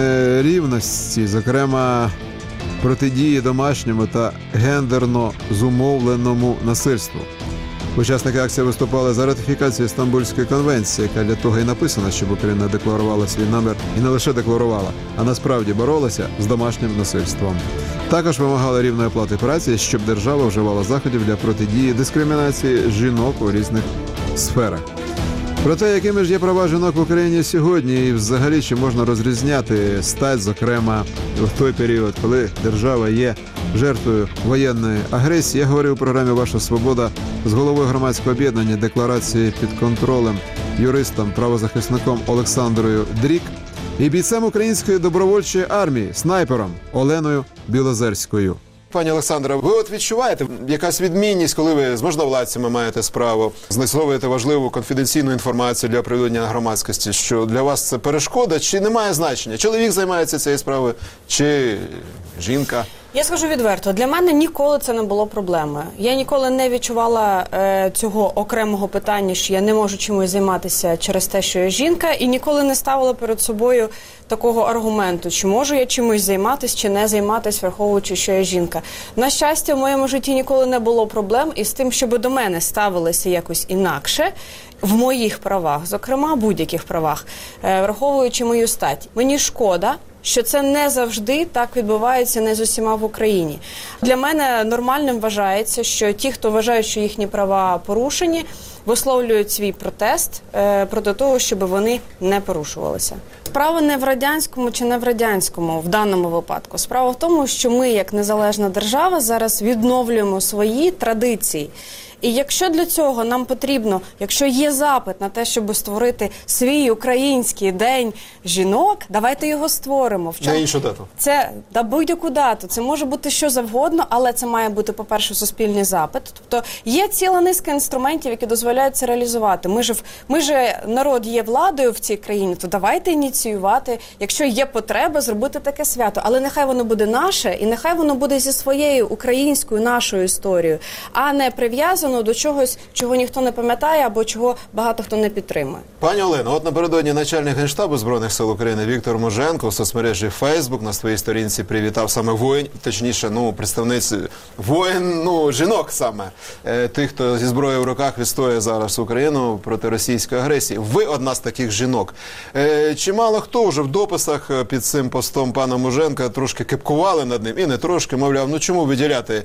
рівності, зокрема протидії домашньому та гендерно зумовленому насильству. Учасники акції виступали за ратифікацію Стамбульської конвенції, яка для того і написана, щоб Україна декларувала свій намір і не лише декларувала, а насправді боролася з домашнім насильством. Також вимагали рівної оплати праці, щоб держава вживала заходів для протидії дискримінації жінок у різних сферах. Про те, якими ж є права жінок в Україні сьогодні і взагалі чи можна розрізняти стать, зокрема, в той період, коли держава є жертвою воєнної агресії, я говорив у програмі «Ваша свобода» з головою громадського об'єднання «Декларації під контролем», юристом, правозахисником Олександрою Дрік і бійцем Української добровольчої армії, снайпером Оленою Білозерською. Пані Олександра, ви от відчуваєте якась відмінність, коли ви з можновладцями маєте справу, знецловуєте важливу конфіденційну інформацію для оприлюднення громадськості, що для вас це перешкода чи не має значення? Чоловік займається цією справою чи жінка? Я скажу відверто, для мене ніколи це не було проблемою. Я ніколи не відчувала цього окремого питання, що я не можу чимось займатися через те, що я жінка, і ніколи не ставила перед собою такого аргументу, чи можу я чимось займатися, чи не займатися, враховуючи, що я жінка. На щастя, в моєму житті ніколи не було проблем із тим, щоб до мене ставилися якось інакше, в моїх правах, зокрема, будь-яких правах, враховуючи мою стать. Мені шкода, що це не завжди так відбувається не з усіма в Україні. Для мене нормальним вважається, що ті, хто вважають, що їхні права порушені, висловлюють свій протест проти того, щоб вони не порушувалися. Справа не в радянському чи не в радянському в даному випадку. Справа в тому, що ми, як незалежна держава, зараз відновлюємо свої традиції. І якщо для цього нам потрібно, якщо є запит на те, щоб створити свій український день жінок, давайте його створимо. На іншу дату. Це на будь-яку дату. Це може бути що завгодно, але це має бути, по-перше, суспільний запит. Тобто є ціла низка інструментів, які дозволяють це реалізувати. Ми ж народ є владою в цій країні, то давайте ініціювати, якщо є потреба, зробити таке свято. Але нехай воно буде наше, і нехай воно буде зі своєю українською нашою історією, а не прив'язано до чогось, чого ніхто не пам'ятає або чого багато хто не підтримує. Пані Олено, от напередодні начальник Генштабу Збройних сил України Віктор Муженко у соцмережі Facebook на своїй сторінці привітав саме воїн, точніше, представниць воїн, жінок саме, тих, хто зі зброєю в руках відстоює зараз Україну проти російської агресії. Ви одна з таких жінок. Чимало хто вже в дописах під цим постом пана Муженка трошки кепкували над ним, і не трошки, мовляв, чому виділяти?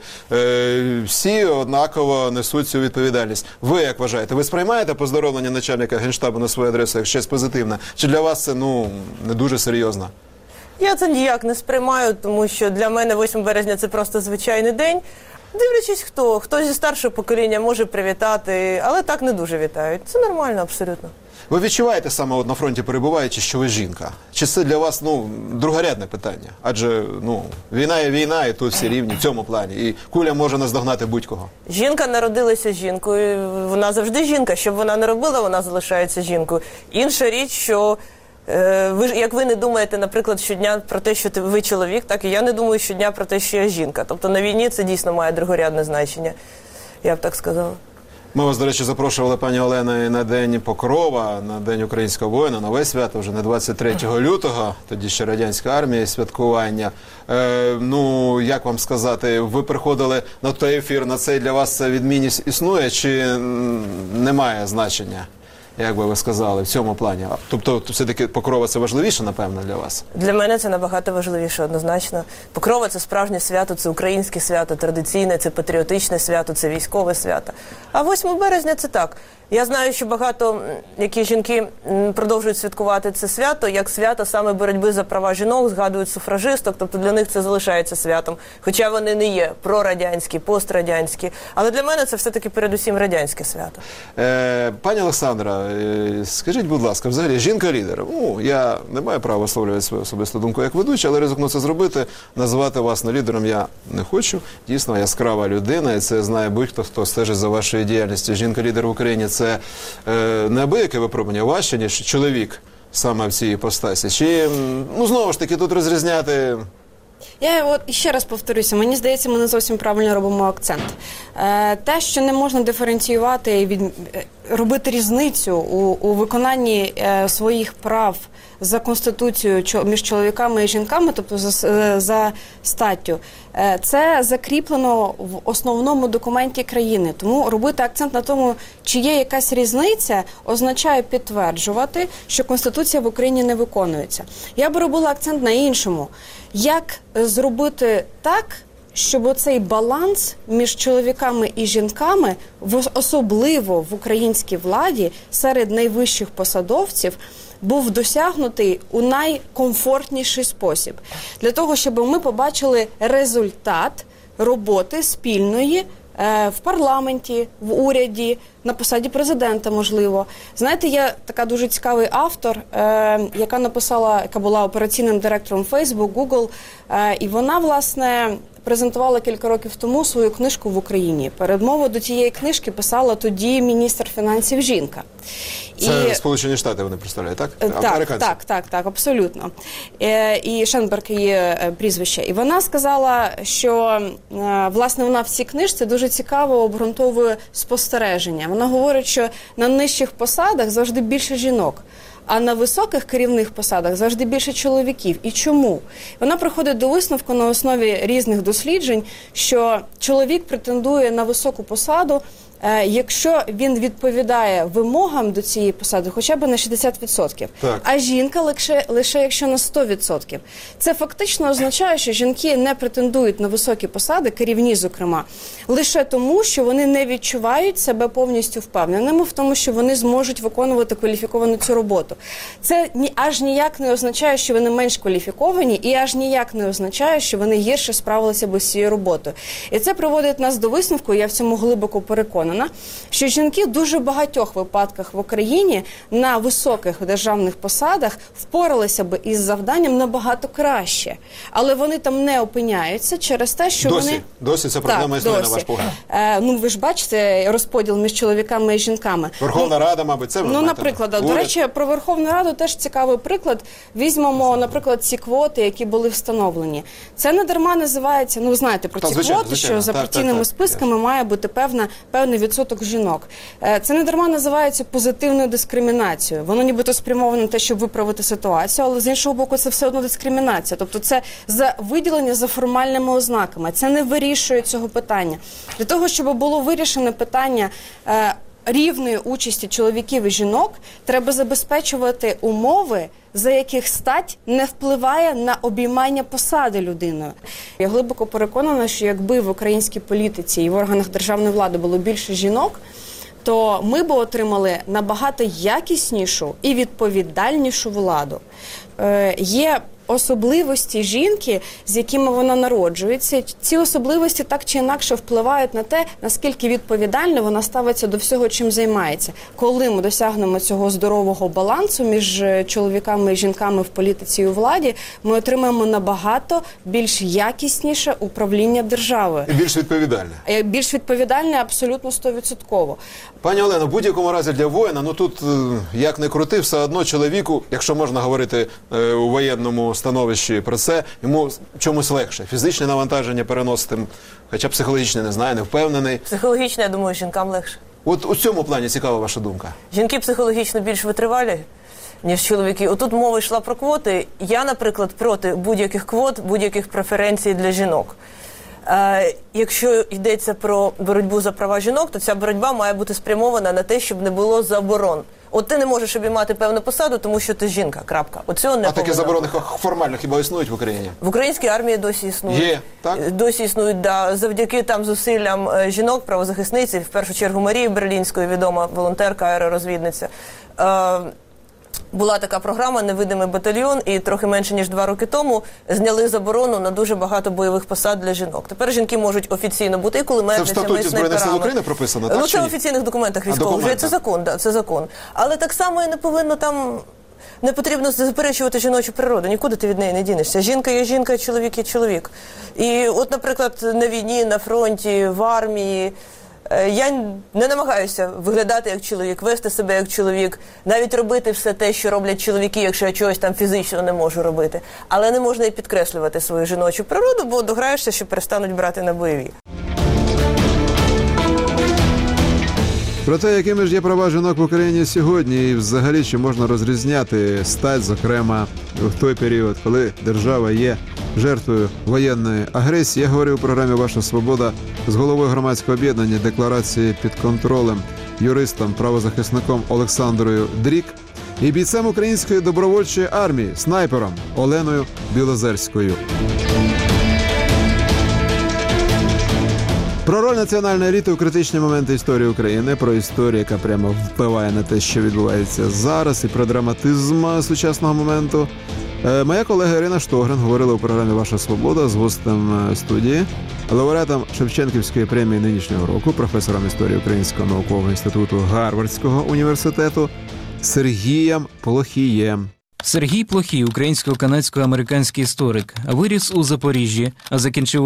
Всі однаково несуть цю відповідальність. Ви як вважаєте? Ви сприймаєте поздоровлення начальника Генштабу на свою адресу як щось позитивне? Чи для вас це, не дуже серйозно? Я це ніяк не сприймаю, тому що для мене 8 березня – це просто звичайний день. Дивлячись хто. Хтось зі старшого покоління може привітати, але так не дуже вітають. Це нормально абсолютно. Ви відчуваєте саме от на фронті перебуваючи, що ви жінка? Чи це для вас, другорядне питання? Адже, війна є війна, і тут всі рівні в цьому плані. І куля може наздогнати будь-кого. Жінка народилася жінкою, вона завжди жінка. Що б вона не робила, вона залишається жінкою. Інша річ, що як ви не думаєте, наприклад, щодня про те, що ви чоловік, так і я не думаю щодня про те, що я жінка. Тобто на війні це дійсно має другорядне значення, я б так сказала. Ми вас, до речі, запрошували, пані Олена, на День Покрова, на День українського воїна, нове свято, вже не 23 лютого, тоді ще радянська армія, святкування. Як вам сказати, ви приходили на той ефір, на цей для вас ця відмінність існує, чи немає значення? Як би ви сказали, в цьому плані? Тобто, все-таки Покрова – це важливіше, напевно, для вас? Для мене це набагато важливіше, однозначно. Покрова – це справжнє свято, це українське свято, традиційне, це патріотичне свято, це військове свято. А 8 березня – це так. Я знаю, що багато які жінки продовжують святкувати це свято, як свято саме боротьби за права жінок, згадують суфражисток, тобто для них це залишається святом. Хоча вони не є прорадянські, пострадянські. Але для мене це все-таки передусім радянське свято. Пані Олександра, скажіть, будь ласка, взагалі, жінка-лідер. Ну, я не маю права висловлювати свою особисту думку як ведучий, але ризикну це зробити. Назвати вас лідером я не хочу. Дійсно, яскрава людина, і це знає будь-хто, хто стежить за вашою діяльністю. Жінка-лідер в Україні – це неабияке випробування важче, ніж чоловік саме в цій іпостасі. Чи, ну, знову ж таки, тут розрізняти... Я от ще раз повторюся, мені здається, ми не зовсім правильно робимо акцент. Те, що не можна диференціювати, робити різницю у виконанні своїх прав за Конституцією між чоловіками і жінками, тобто за статтю, це закріплено в основному документі країни. Тому робити акцент на тому, чи є якась різниця, означає підтверджувати, що Конституція в Україні не виконується. Я б робила акцент на іншому. Як зробити так, щоб оцей баланс між чоловіками і жінками, особливо в українській владі, серед найвищих посадовців, був досягнутий у найкомфортніший спосіб. Для того, щоб ми побачили результат роботи спільної в парламенті, в уряді, на посаді президента, можливо. Знаєте, є така дуже цікавий автор, яка була операційним директором Facebook, Google, і вона, власне, презентувала кілька років тому свою книжку в Україні. Передмову до тієї книжки писала тоді міністр фінансів жінка. Це Сполучені Штати вони представляють, так? Так, абсолютно. І Шенберг її прізвище. І вона сказала, що, власне, вона в цій книжці дуже цікаво обґрунтовує спостереження. Вона говорить, що на нижчих посадах завжди більше жінок, а на високих керівних посадах завжди більше чоловіків. І чому? Вона приходить до висновку на основі різних досліджень, що чоловік претендує на високу посаду, якщо він відповідає вимогам до цієї посади хоча б на 60%, а жінка лише якщо на 100%. Це фактично означає, що жінки не претендують на високі посади, керівні зокрема, лише тому, що вони не відчувають себе повністю впевненими в тому, що вони зможуть виконувати кваліфіковану цю роботу. Це аж ніяк не означає, що вони менш кваліфіковані, і аж ніяк не означає, що вони гірше справилися б з цією роботою. І це приводить нас до висновку, я в цьому глибоко переконана, що жінки в дуже багатьох випадках в Україні на високих державних посадах впоралися б із завданням набагато краще. Але вони там не опиняються через те, що вони... Досі ця проблема існує, на ваш погляд? Ну, ви ж бачите розподіл між чоловіками і жінками. Верховна Рада, мабуть, це ви маєте? Наприклад, до речі, про Верховну Раду теж цікавий приклад. Візьмемо, наприклад, ці квоти, які були встановлені. Це не дарма називається, ну, ви знаєте про ці квоти, що за партійними списками має бути певний відсоток жінок. Це не дарма називається позитивною дискримінацією. Воно нібито спрямоване на те, щоб виправити ситуацію, але з іншого боку це все одно дискримінація. Тобто це за виділення за формальними ознаками. Це не вирішує цього питання. Для того, щоб було вирішене питання рівної участі чоловіків і жінок, треба забезпечувати умови, за яких стать не впливає на обіймання посади людиною. Я глибоко переконана, що якби в українській політиці і в органах державної влади було більше жінок, то ми б отримали набагато якіснішу і відповідальнішу владу. Є особливості жінки, з якими вона народжується. Ці особливості так чи інакше впливають на те, наскільки відповідально вона ставиться до всього, чим займається. Коли ми досягнемо цього здорового балансу між чоловіками і жінками в політиці і у владі, ми отримаємо набагато більш якісніше управління державою. І більш відповідальне. Більш відповідальне абсолютно 100%. Пані Олено, в будь-якому разі для воїна, ну тут, як не крути, все одно чоловіку, якщо можна говорити у воєнному становищі про це, йому чомусь легше. Фізичне навантаження переносити, хоча психологічне, не знаю, не впевнений. Психологічне, я думаю, жінкам легше. От у цьому плані цікава ваша думка. Жінки психологічно більш витривалі, ніж чоловіки. Отут мова йшла про квоти. Я, наприклад, проти будь-яких квот, будь-яких преференцій для жінок. Якщо йдеться про боротьбу за права жінок, то ця боротьба має бути спрямована на те, щоб не було заборон. от ти не можеш обіймати певну посаду, тому що ти жінка, крапка. Оцього не А такі повинно заборони бути. формально хіба існують в Україні? В українській армії досі існують. Є, так? Досі існують, да. Завдяки там зусиллям жінок, правозахисниць, в першу чергу Марії Берлінської, відома волонтерка, аеророзвідниця. Була така програма «Невидимий батальйон», і трохи менше, ніж 2 роки тому зняли заборону на дуже багато бойових посад для жінок. Тепер жінки можуть офіційно бути і кулеметницями, Це в статуті Збройних сил України прописано, так? Ну, чи це в ні? офіційних документах військових. Вже це закон, да, це закон. Але так само і не повинно там... Не потрібно заперечувати жіночу природу, нікуди ти від неї не дінешся. Жінка є жінка, чоловік є чоловік. І от, наприклад, на війні, на фронті, в армії я не намагаюся виглядати як чоловік, вести себе як чоловік, навіть робити все те, що роблять чоловіки, якщо я чогось там фізично не можу робити. Але не можна і підкреслювати свою жіночу природу, бо дограєшся, що перестануть брати на бойові. Про те, якими ж є права жінок в Україні сьогодні, і взагалі чи можна розрізняти стать, зокрема, в той період, коли держава є жертвою воєнної агресії, я говорив у програмі «Ваша свобода» з головою громадського об'єднання «Декларації під контролем», юристом, правозахисником Олександрою Дрік і бійцем Української добровольчої армії, снайпером Оленою Білозерською. Про роль національної еліти у критичні моменти історії України, про історію, яка прямо впливає на те, що відбувається зараз, і про драматизм сучасного моменту. Моя колега Ірина Штогрин говорила у програмі «Ваша свобода» з гостем студії, лауреатом Шевченківської премії нинішнього року, професором історії Українського наукового інституту Гарвардського університету Сергієм Плохієм. Сергій Плохій – українсько-канадсько-американський історик. Виріс у Запоріжжі, а закінчив у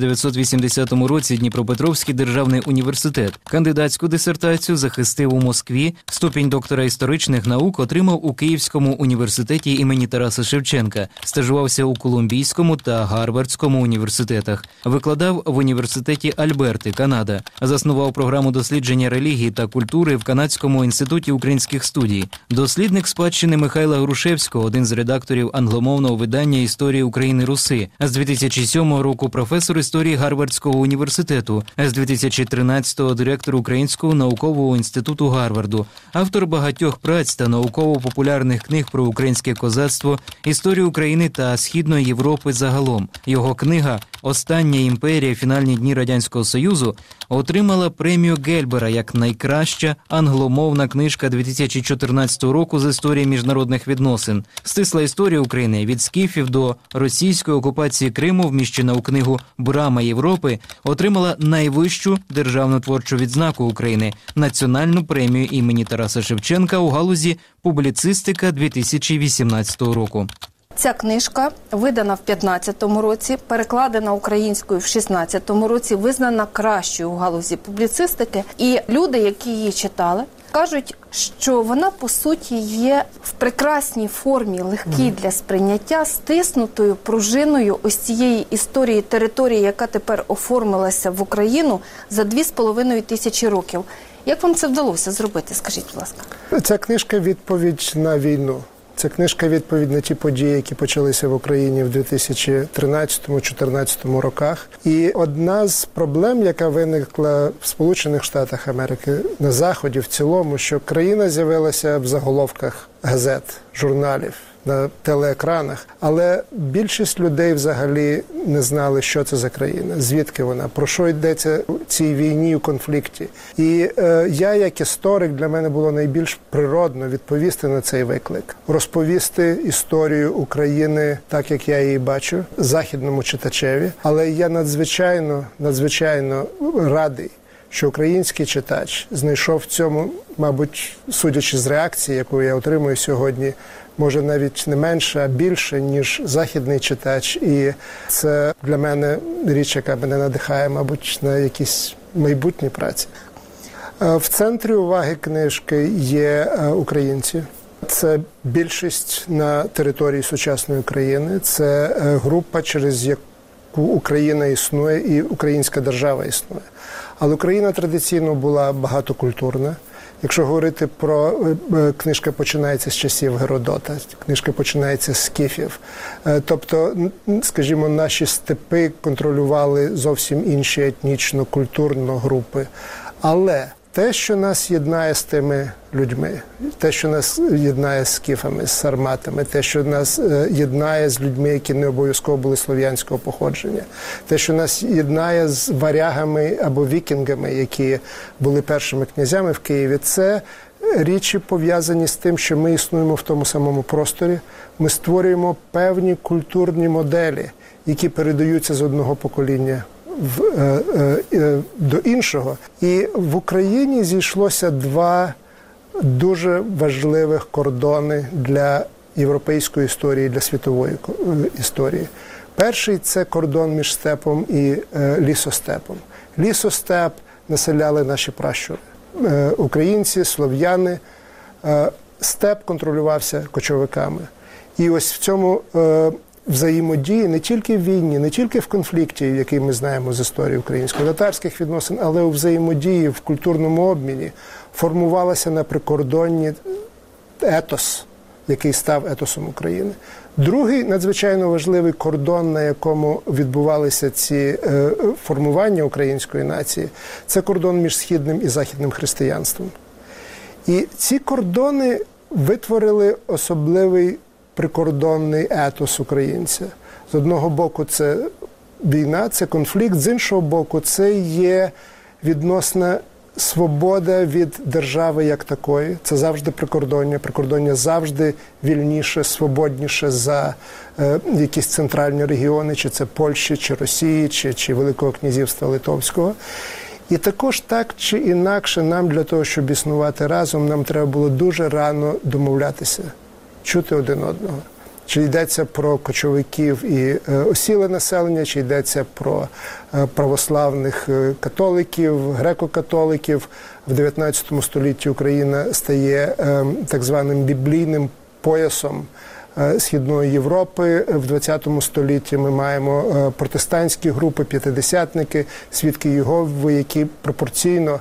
1980 році Дніпропетровський державний університет. Кандидатську дисертацію захистив у Москві, ступінь доктора історичних наук отримав у Київському університеті імені Тараса Шевченка, стажувався у Колумбійському та Гарвардському університетах, викладав в університеті Альберти, Канада, заснував програму дослідження релігії та культури в Канадському інституті українських студій, дослідник спадщини Михайла Грушевського, один з редакторів англомовного видання «Історії України Руси», а з 2007 року професор історії Гарвардського університету, а з 2013-го директор Українського наукового інституту Гарварду, автор багатьох праць та науково-популярних книг про українське козацтво, історію України та Східної Європи загалом. Його книга «Остання імперія. Фінальні дні Радянського Союзу» отримала премію Гельбера як найкраща англомовна книжка 2014 року з історії міжнародних відносин. Стисла історія України від скіфів до російської окупації Криму, вміщена у книгу «Брама Європи», отримала найвищу державну творчу відзнаку України – Національну премію імені Тараса Шевченка у галузі публіцистика 2018 року. Ця книжка видана в 2015 році, перекладена українською в 2016 році, визнана кращою у галузі публіцистики. І люди, які її читали, кажуть, що вона, по суті, є в прекрасній формі, легкій для сприйняття, стиснутою пружиною ось цієї історії території, яка тепер оформилася в Україну за 2500 років. Як вам це вдалося зробити, скажіть, будь ласка? Ця книжка – відповідь на війну. Це книжка відповідь на ті події, які почалися в Україні в 2013-2014 роках. І одна з проблем, яка виникла в Сполучених Штатах Америки, на Заході в цілому, що країна з'явилася в заголовках газет, журналів, на телеекранах, але більшість людей взагалі не знали, що це за країна, звідки вона, про що йдеться у цій війні, у конфлікті. І я, як історик, для мене було найбільш природно відповісти на цей виклик, розповісти історію України так, як я її бачу, західному читачеві. Але я надзвичайно радий, що український читач знайшов в цьому, мабуть, судячи з реакції, яку я отримую сьогодні, може навіть не менше, а більше, ніж західний читач. І це для мене річ, яка мене надихає, мабуть, на якісь майбутні праці. В центрі уваги книжки є українці. Це більшість на території сучасної України. Це група, через яку Україна існує і українська держава існує. Але Україна традиційно була багатокультурна. Якщо говорити про... Книжка починається з часів Геродота, книжка починається з скіфів. Тобто, скажімо, наші степи контролювали зовсім інші етнічно-культурно групи. Але те, що нас єднає з тими людьми, те, що нас єднає з скіфами, з сарматами, те, що нас єднає з людьми, які не обов'язково були слов'янського походження, те, що нас єднає з варягами або вікінгами, які були першими князями в Києві, це річі пов'язані з тим, що ми існуємо в тому самому просторі, ми створюємо певні культурні моделі, які передаються з одного покоління до іншого. І в Україні зійшлося два дуже важливих кордони для європейської історії, для світової історії. Перший – це кордон між степом і лісостепом. Лісостеп населяли наші пращури. Українці, слов'яни, степ контролювався кочовиками. І ось в цьому взаємодії не тільки в війні, не тільки в конфлікті, який ми знаємо з історії українсько-татарських відносин, але у взаємодії, в культурному обміні формувалася на прикордонні етос, який став етосом України. Другий надзвичайно важливий кордон, на якому відбувалися ці формування української нації, це кордон між східним і західним християнством. І ці кордони витворили особливий прикордонний етос українця. З одного боку це війна, це конфлікт, з іншого боку це є відносна свобода від держави як такої. Це завжди прикордоння. Прикордоння завжди вільніше, свободніше за якісь центральні регіони, чи це Польщі, чи Росії, чи Великого князівства Литовського. І також так чи інакше нам для того, щоб існувати разом, нам треба було дуже рано домовлятися, чути один одного. Чи йдеться про кочовиків і осіле населення, чи йдеться про православних католиків, греко-католиків. В 19 столітті Україна стає так званим біблійним поясом Східної Європи. В 20 столітті ми маємо протестантські групи, п'ятидесятники, свідки Єгови, які пропорційно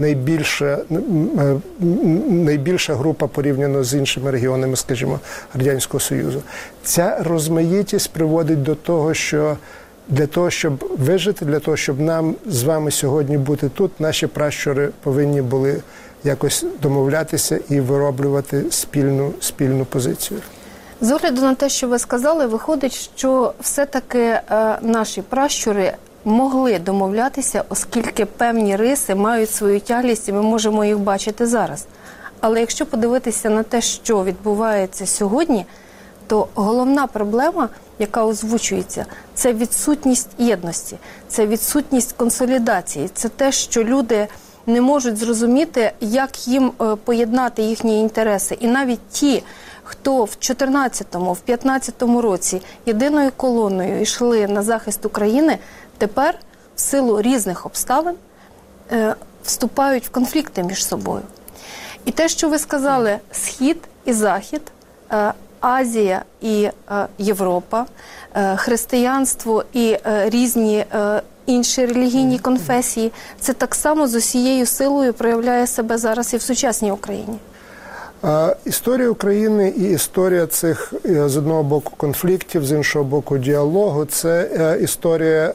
найбільша група порівняно з іншими регіонами, скажімо, Радянського Союзу. Ця розмаїтість приводить до того, що для того, щоб вижити, для того, щоб нам з вами сьогодні бути тут, наші пращури повинні були якось домовлятися і вироблювати спільну позицію. З огляду на те, що ви сказали, виходить, що все-таки наші пращури могли домовлятися, оскільки певні риси мають свою тяглість, і ми можемо їх бачити зараз. Але якщо подивитися на те, що відбувається сьогодні, то головна проблема, яка озвучується, це відсутність єдності, це відсутність консолідації, це те, що люди не можуть зрозуміти, як їм поєднати їхні інтереси. І навіть ті, хто в 14-му, в 15-му році єдиною колоною йшли на захист України, тепер в силу різних обставин вступають в конфлікти між собою. І те, що ви сказали, Схід і Захід, Азія і Європа, християнство і різні інші релігійні конфесії, це так само з усією силою проявляє себе зараз і в сучасній Україні. Історія України і історія цих, з одного боку, конфліктів, з іншого боку, діалогу, це історія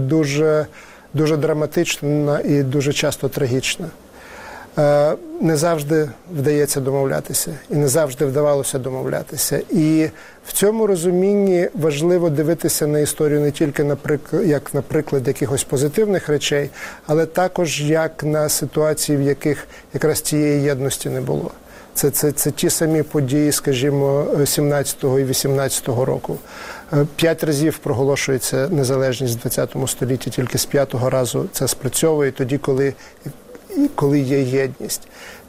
дуже драматична і дуже часто трагічна. Не завжди вдається домовлятися, і не завжди вдавалося домовлятися. І в цьому розумінні важливо дивитися на історію не тільки як на приклад якихось позитивних речей, але також як на ситуації, в яких якраз цієї єдності не було. Це ті самі події, скажімо, 17-го і 18-го року. 5 разів проголошується незалежність в 20 столітті, тільки з 5-го разу це спрацьовує тоді, коли є єдність.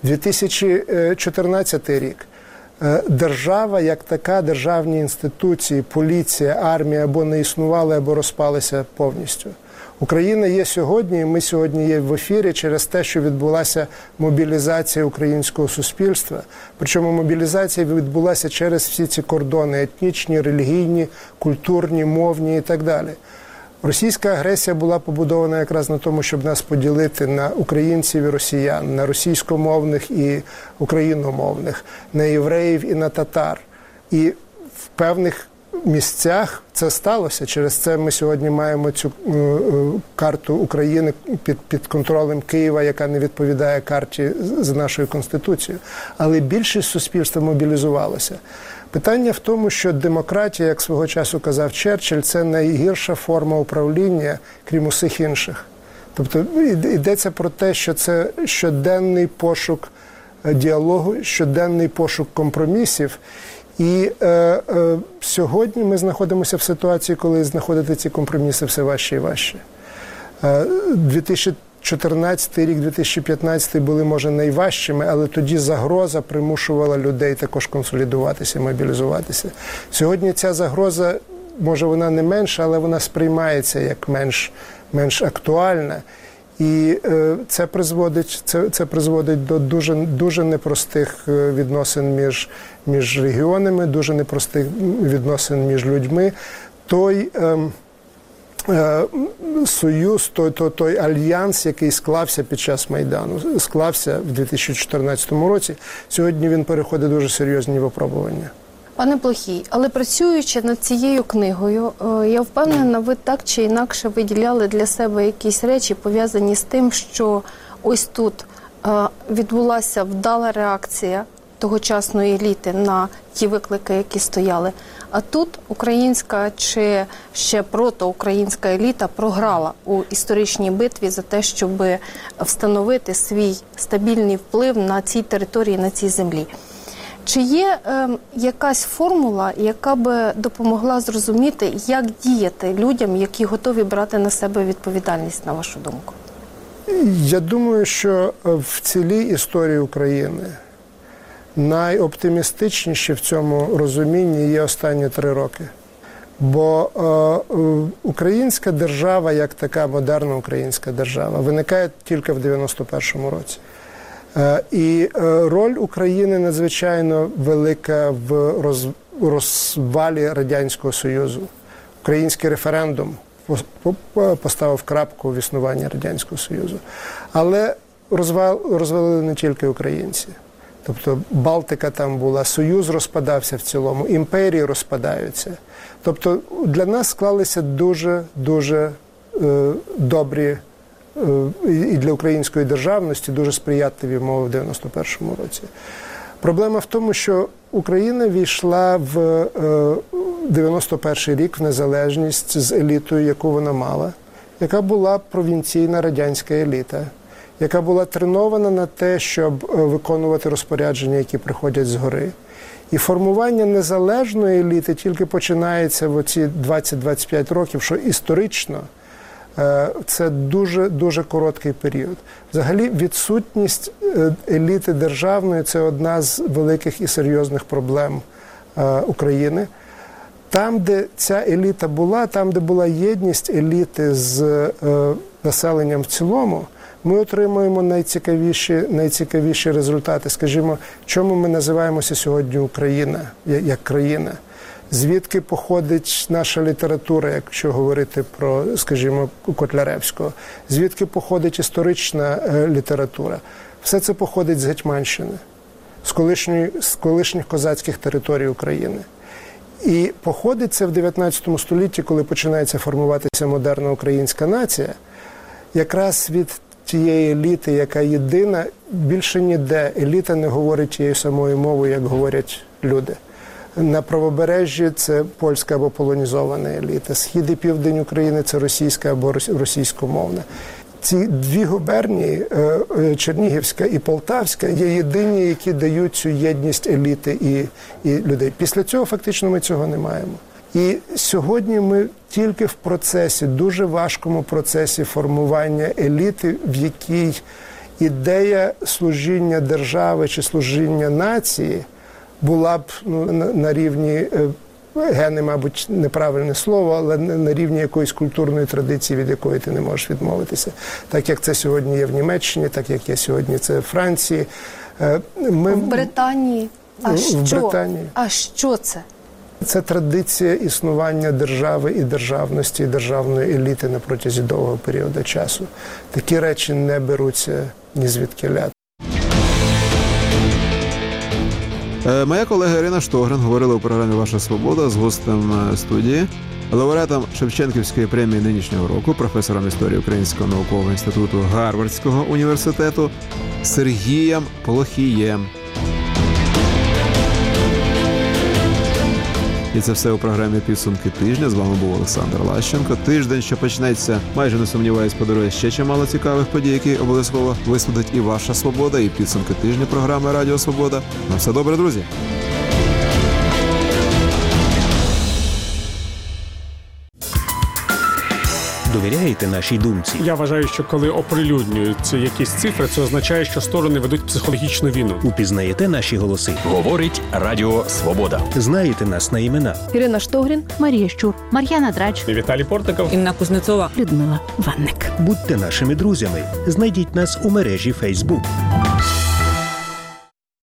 2014 рік. Держава як така, державні інституції, поліція, армія або не існували, або розпалися повністю. Україна є сьогодні, і ми сьогодні є в ефірі через те, що відбулася мобілізація українського суспільства. Причому мобілізація відбулася через всі ці кордони – етнічні, релігійні, культурні, мовні і так далі. Російська агресія була побудована якраз на тому, щоб нас поділити на українців і росіян, на російськомовних і україномовних, на євреїв і на татар. І в певних місцях це сталося. Через це ми сьогодні маємо цю карту України під контролем Києва, яка не відповідає карті з нашою Конституцією. Але більшість суспільства мобілізувалося. Питання в тому, що демократія, як свого часу казав Черчилль, це найгірша форма управління, крім усіх інших. Тобто йдеться про те, що це щоденний пошук діалогу, щоденний пошук компромісів. І сьогодні ми знаходимося в ситуації, коли знаходити ці компроміси все важче і важче. 2014 рік, 2015 були, може, найважчими, але тоді загроза примушувала людей також консолідуватися, мобілізуватися. Сьогодні ця загроза, може, вона не менша, але вона сприймається як менш актуальна. І це призводить до дуже непростих відносин між регіонами, дуже непростих відносин між людьми. Той союз, той альянс, який склався під час Майдану, склався в 2014 році, сьогодні він переходить дуже серйозні випробування. Пане Плохій, але працюючи над цією книгою, я впевнена, ви так чи інакше виділяли для себе якісь речі, пов'язані з тим, що ось тут відбулася вдала реакція тогочасної еліти на ті виклики, які стояли. А тут українська чи ще протоукраїнська еліта програла у історичній битві за те, щоб встановити свій стабільний вплив на цій території, на цій землі. Чи є якась формула, яка би допомогла зрозуміти, як діяти людям, які готові брати на себе відповідальність, на вашу думку? Я думаю, що в цілій історії України найоптимістичніші в цьому розумінні є останні 3 роки. Бо українська держава, як така модерна українська держава, виникає тільки в 91-му році. І роль України надзвичайно велика в розвалі Радянського Союзу. Український референдум поставив крапку в існуванні Радянського Союзу. Але розвалили не тільки українці. Тобто Балтика там була, Союз розпадався в цілому, імперії розпадаються. Тобто для нас склалися дуже добрі і для української державності дуже сприятливі умови в 91-му році. Проблема в тому, що Україна війшла в 91-й рік в незалежність з елітою, яку вона мала, яка була провінційна радянська еліта, яка була тренована на те, щоб виконувати розпорядження, які приходять згори. І формування незалежної еліти тільки починається в оці 20-25 років, що історично це дуже короткий період. Взагалі, відсутність еліти державної – це одна з великих і серйозних проблем України. Там, де ця еліта була, там, де була єдність еліти з населенням в цілому, ми отримуємо найцікавіші результати. Скажімо, чому ми називаємося сьогодні Україна, як країна? Звідки походить наша література, якщо говорити про, скажімо, Котляревського? Звідки походить історична література? Все це походить з Гетьманщини, з колишніх козацьких територій України. І походить це в 19 столітті, коли починається формуватися модерна українська нація, якраз від тієї еліти, яка єдина, більше ніде еліта не говорить тією самою мовою, як говорять люди. На правобережжі це польська або полонізована еліта. Схід і південь України – це російська або російськомовна. Ці 2 губернії, Чернігівська і Полтавська, є єдині, які дають цю єдність еліти і людей. Після цього фактично ми цього не маємо. І сьогодні ми тільки в процесі, дуже важкому процесі формування еліти, в якій ідея служіння держави чи служіння нації була б на рівні, гени, мабуть, неправильне слово, але на рівні якоїсь культурної традиції, від якої ти не можеш відмовитися. Так як це сьогодні є в Німеччині, так як є сьогодні це в Франції. В Британії. Британії. А що це? Це традиція існування держави і державності, і державної еліти на протязі довгого періоду часу. Такі речі не беруться ні звідкіля. Моя колега Ірина Штогрин говорила у програмі «Ваша свобода» з гостем студії, лауреатом Шевченківської премії нинішнього року, професором історії Українського наукового інституту Гарвардського університету Сергієм Плохієм. І це все у програмі «Підсумки тижня». З вами був Олександр Лащенко. Тиждень, що почнеться, майже не сумніваюсь, подарує ще чимало цікавих подій, які обов'язково висвітлить і «Ваша свобода», і «Підсумки тижня» програми «Радіо Свобода». На все добре, друзі! Довіряєте нашій думці? Я вважаю, що коли оприлюднюються якісь цифри, це означає, що сторони ведуть психологічну війну. Упізнаєте наші голоси? Говорить Радіо Свобода. Знаєте нас на імена? Ірина Штогрін, Марія Щур, Мар'яна Драч, Віталій Портников, Інна Кузнецова, Людмила Ванник. Будьте нашими друзями. Знайдіть нас у мережі Facebook.